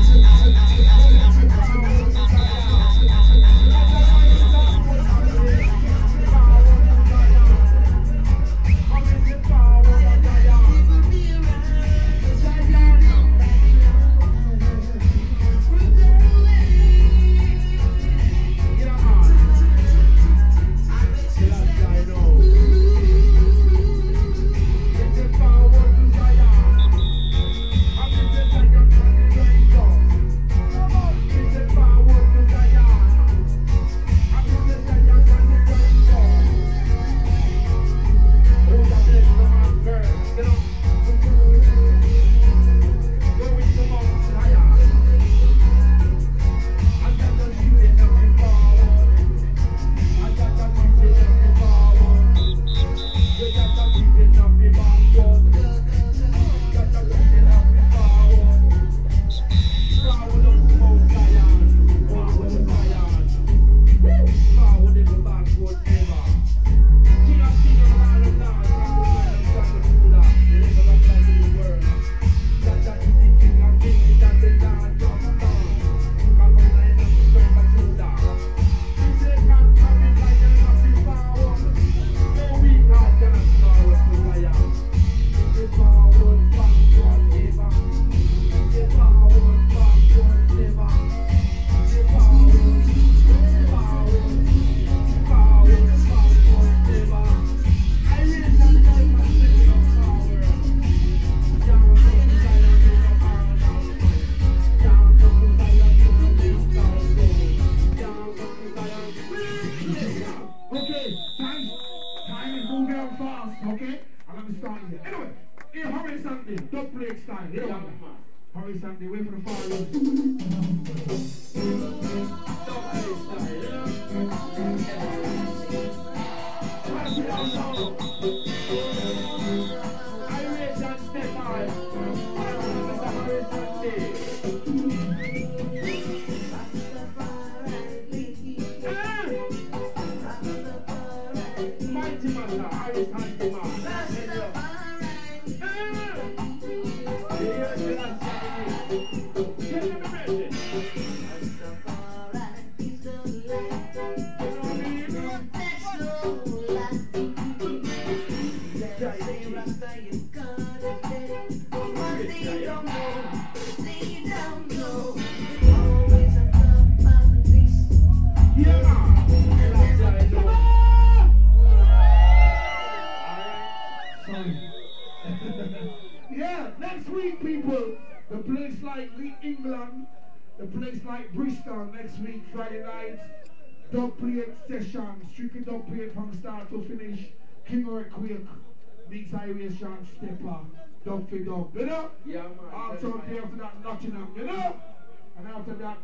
Yeah, next week, people, the place like England, the place like Bristol next week, Friday night, dub plate session, strictly dub plate from start to finish. King Earthquake meets Irish and Stepper, dub for dub, you know? Yeah, man. Also there for that Nottingham, you know? And after that,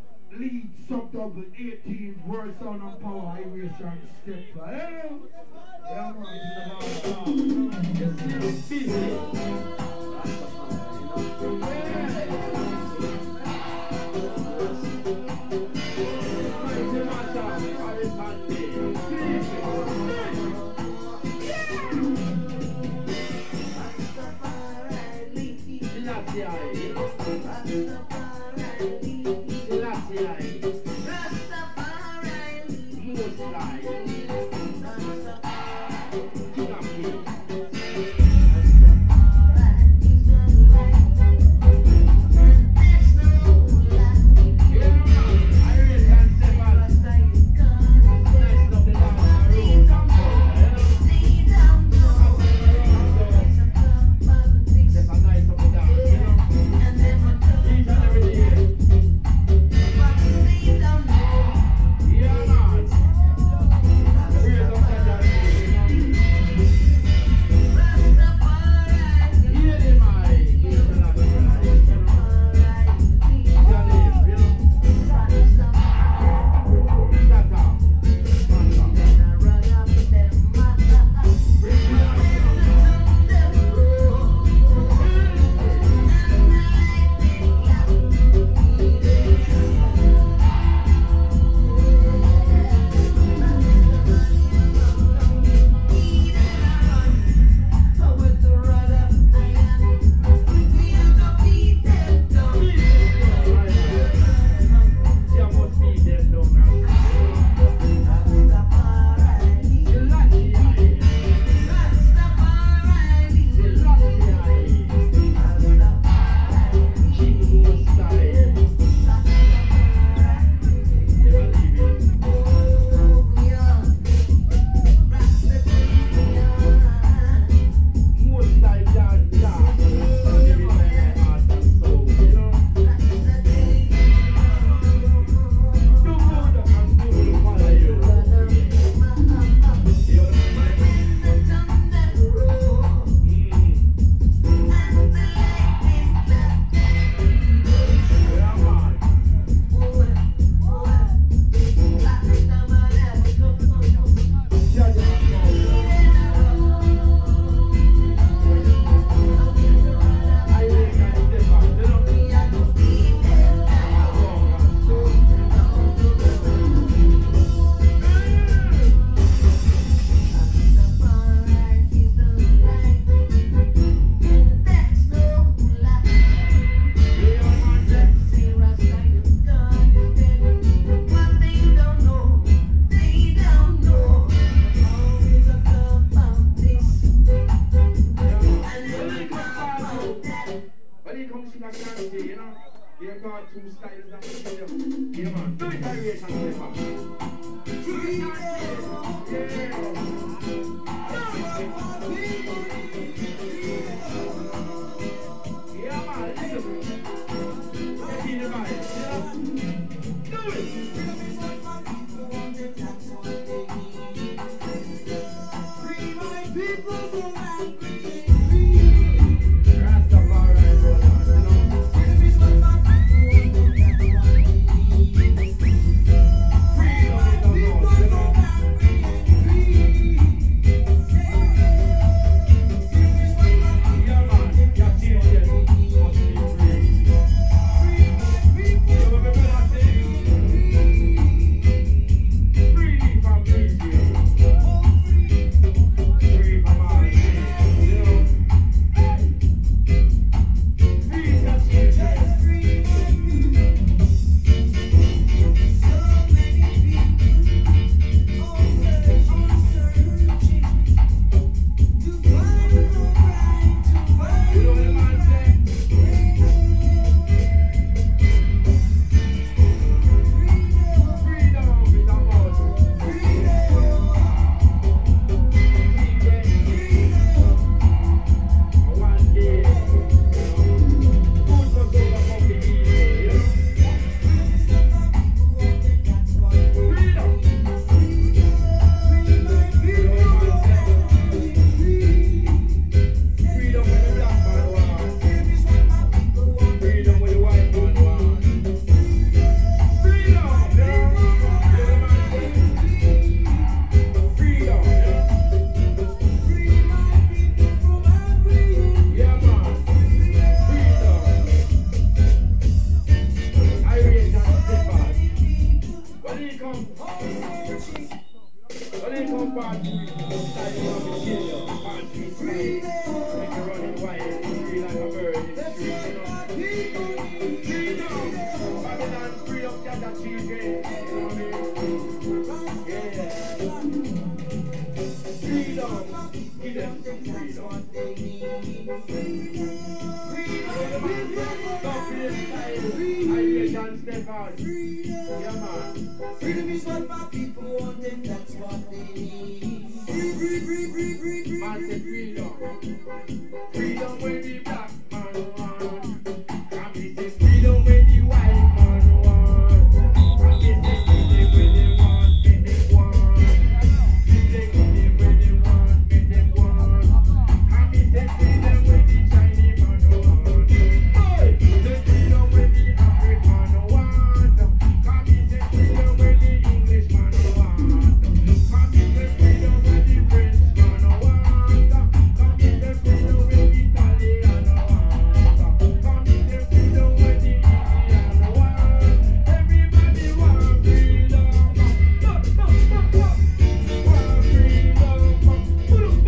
lead sub double eighteen, World Sound and Power, Irish and Stepper, you know? Yeah, man, it's about time, you know? Just busy. Freedom! Stephens. Yeah, man. Freedom is what my people want and that's what they need. Free, free, free, free, free, free. Man say freedom. Freedom when the black man want. And we say freedom when the white man want. And they say freedom when they want, when they want. Freedom when they want, when they want. And we say freedom when the Chinese man want. Hey, say freedom when the African want. And we say freedom when the English man want. And we say freedom when the French man want. And we say freedom when the Italian want. And we say freedom when the Indian want. Everybody want freedom. Want freedom. Want freedom. Want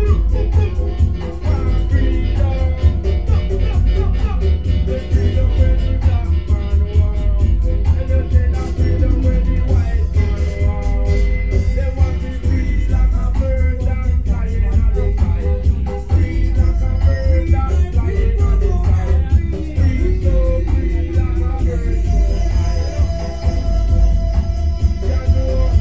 freedom. The freedom when the black man want. And they say that freedom when the white man want. They want to free like a bird that's flying on the sky. Free like a bird that's flying on the sky. Free so free like a bird so high. You know,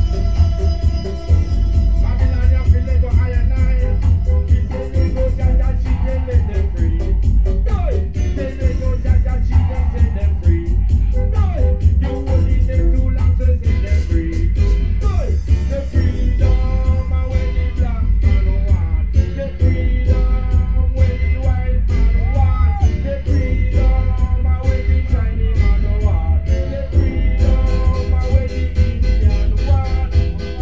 Babylon you feel like go high and high. He say they go jaja chicken, let them free. Hey, he say they go jaja chicken, set them free. Hey, you holding them too long, so set them free. Hey, the freedom when the black man want. The freedom when the white man want. The freedom when the Chinese man want. The freedom when the Indian want.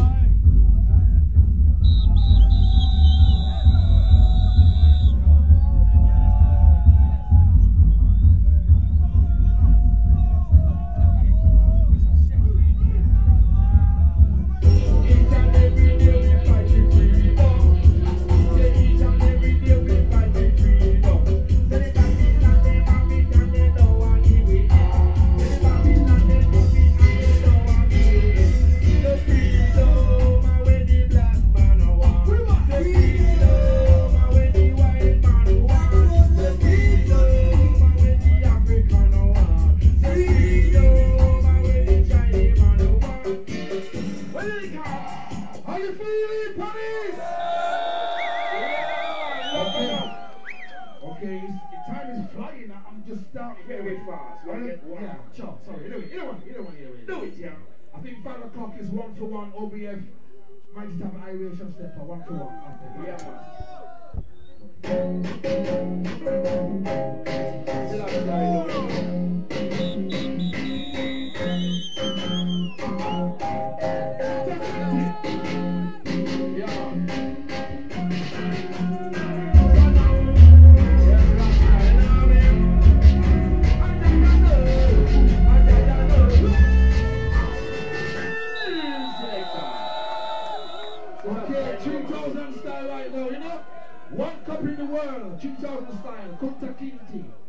Each and every day we fight for freedom. Say each and every day we fight for freedom. Say the Babylon they want me and they don't want me with it. Say the Babylon they want me and they don't want me with it. The freedom when the black man want. The freedom when the white man want. The freedom when the African want. The freedom when the Chinese man want. Where did it go? How you feeling, police? Okay. Okay, it's- the time is flying. I'm just starting. Get away fast. Right? Get one. Yeah, sure. Sorry. Either way, either one, either one, either way. Do it, yeah. I think five o'clock is one to one. O B F. Mighty Tap Irish Stepper. One to one. Okay. Yeah, man. Still outside, though. Yeah. Okay, three thousand style right now, you know? One cup in the world, three thousand style, Kunta Kinte.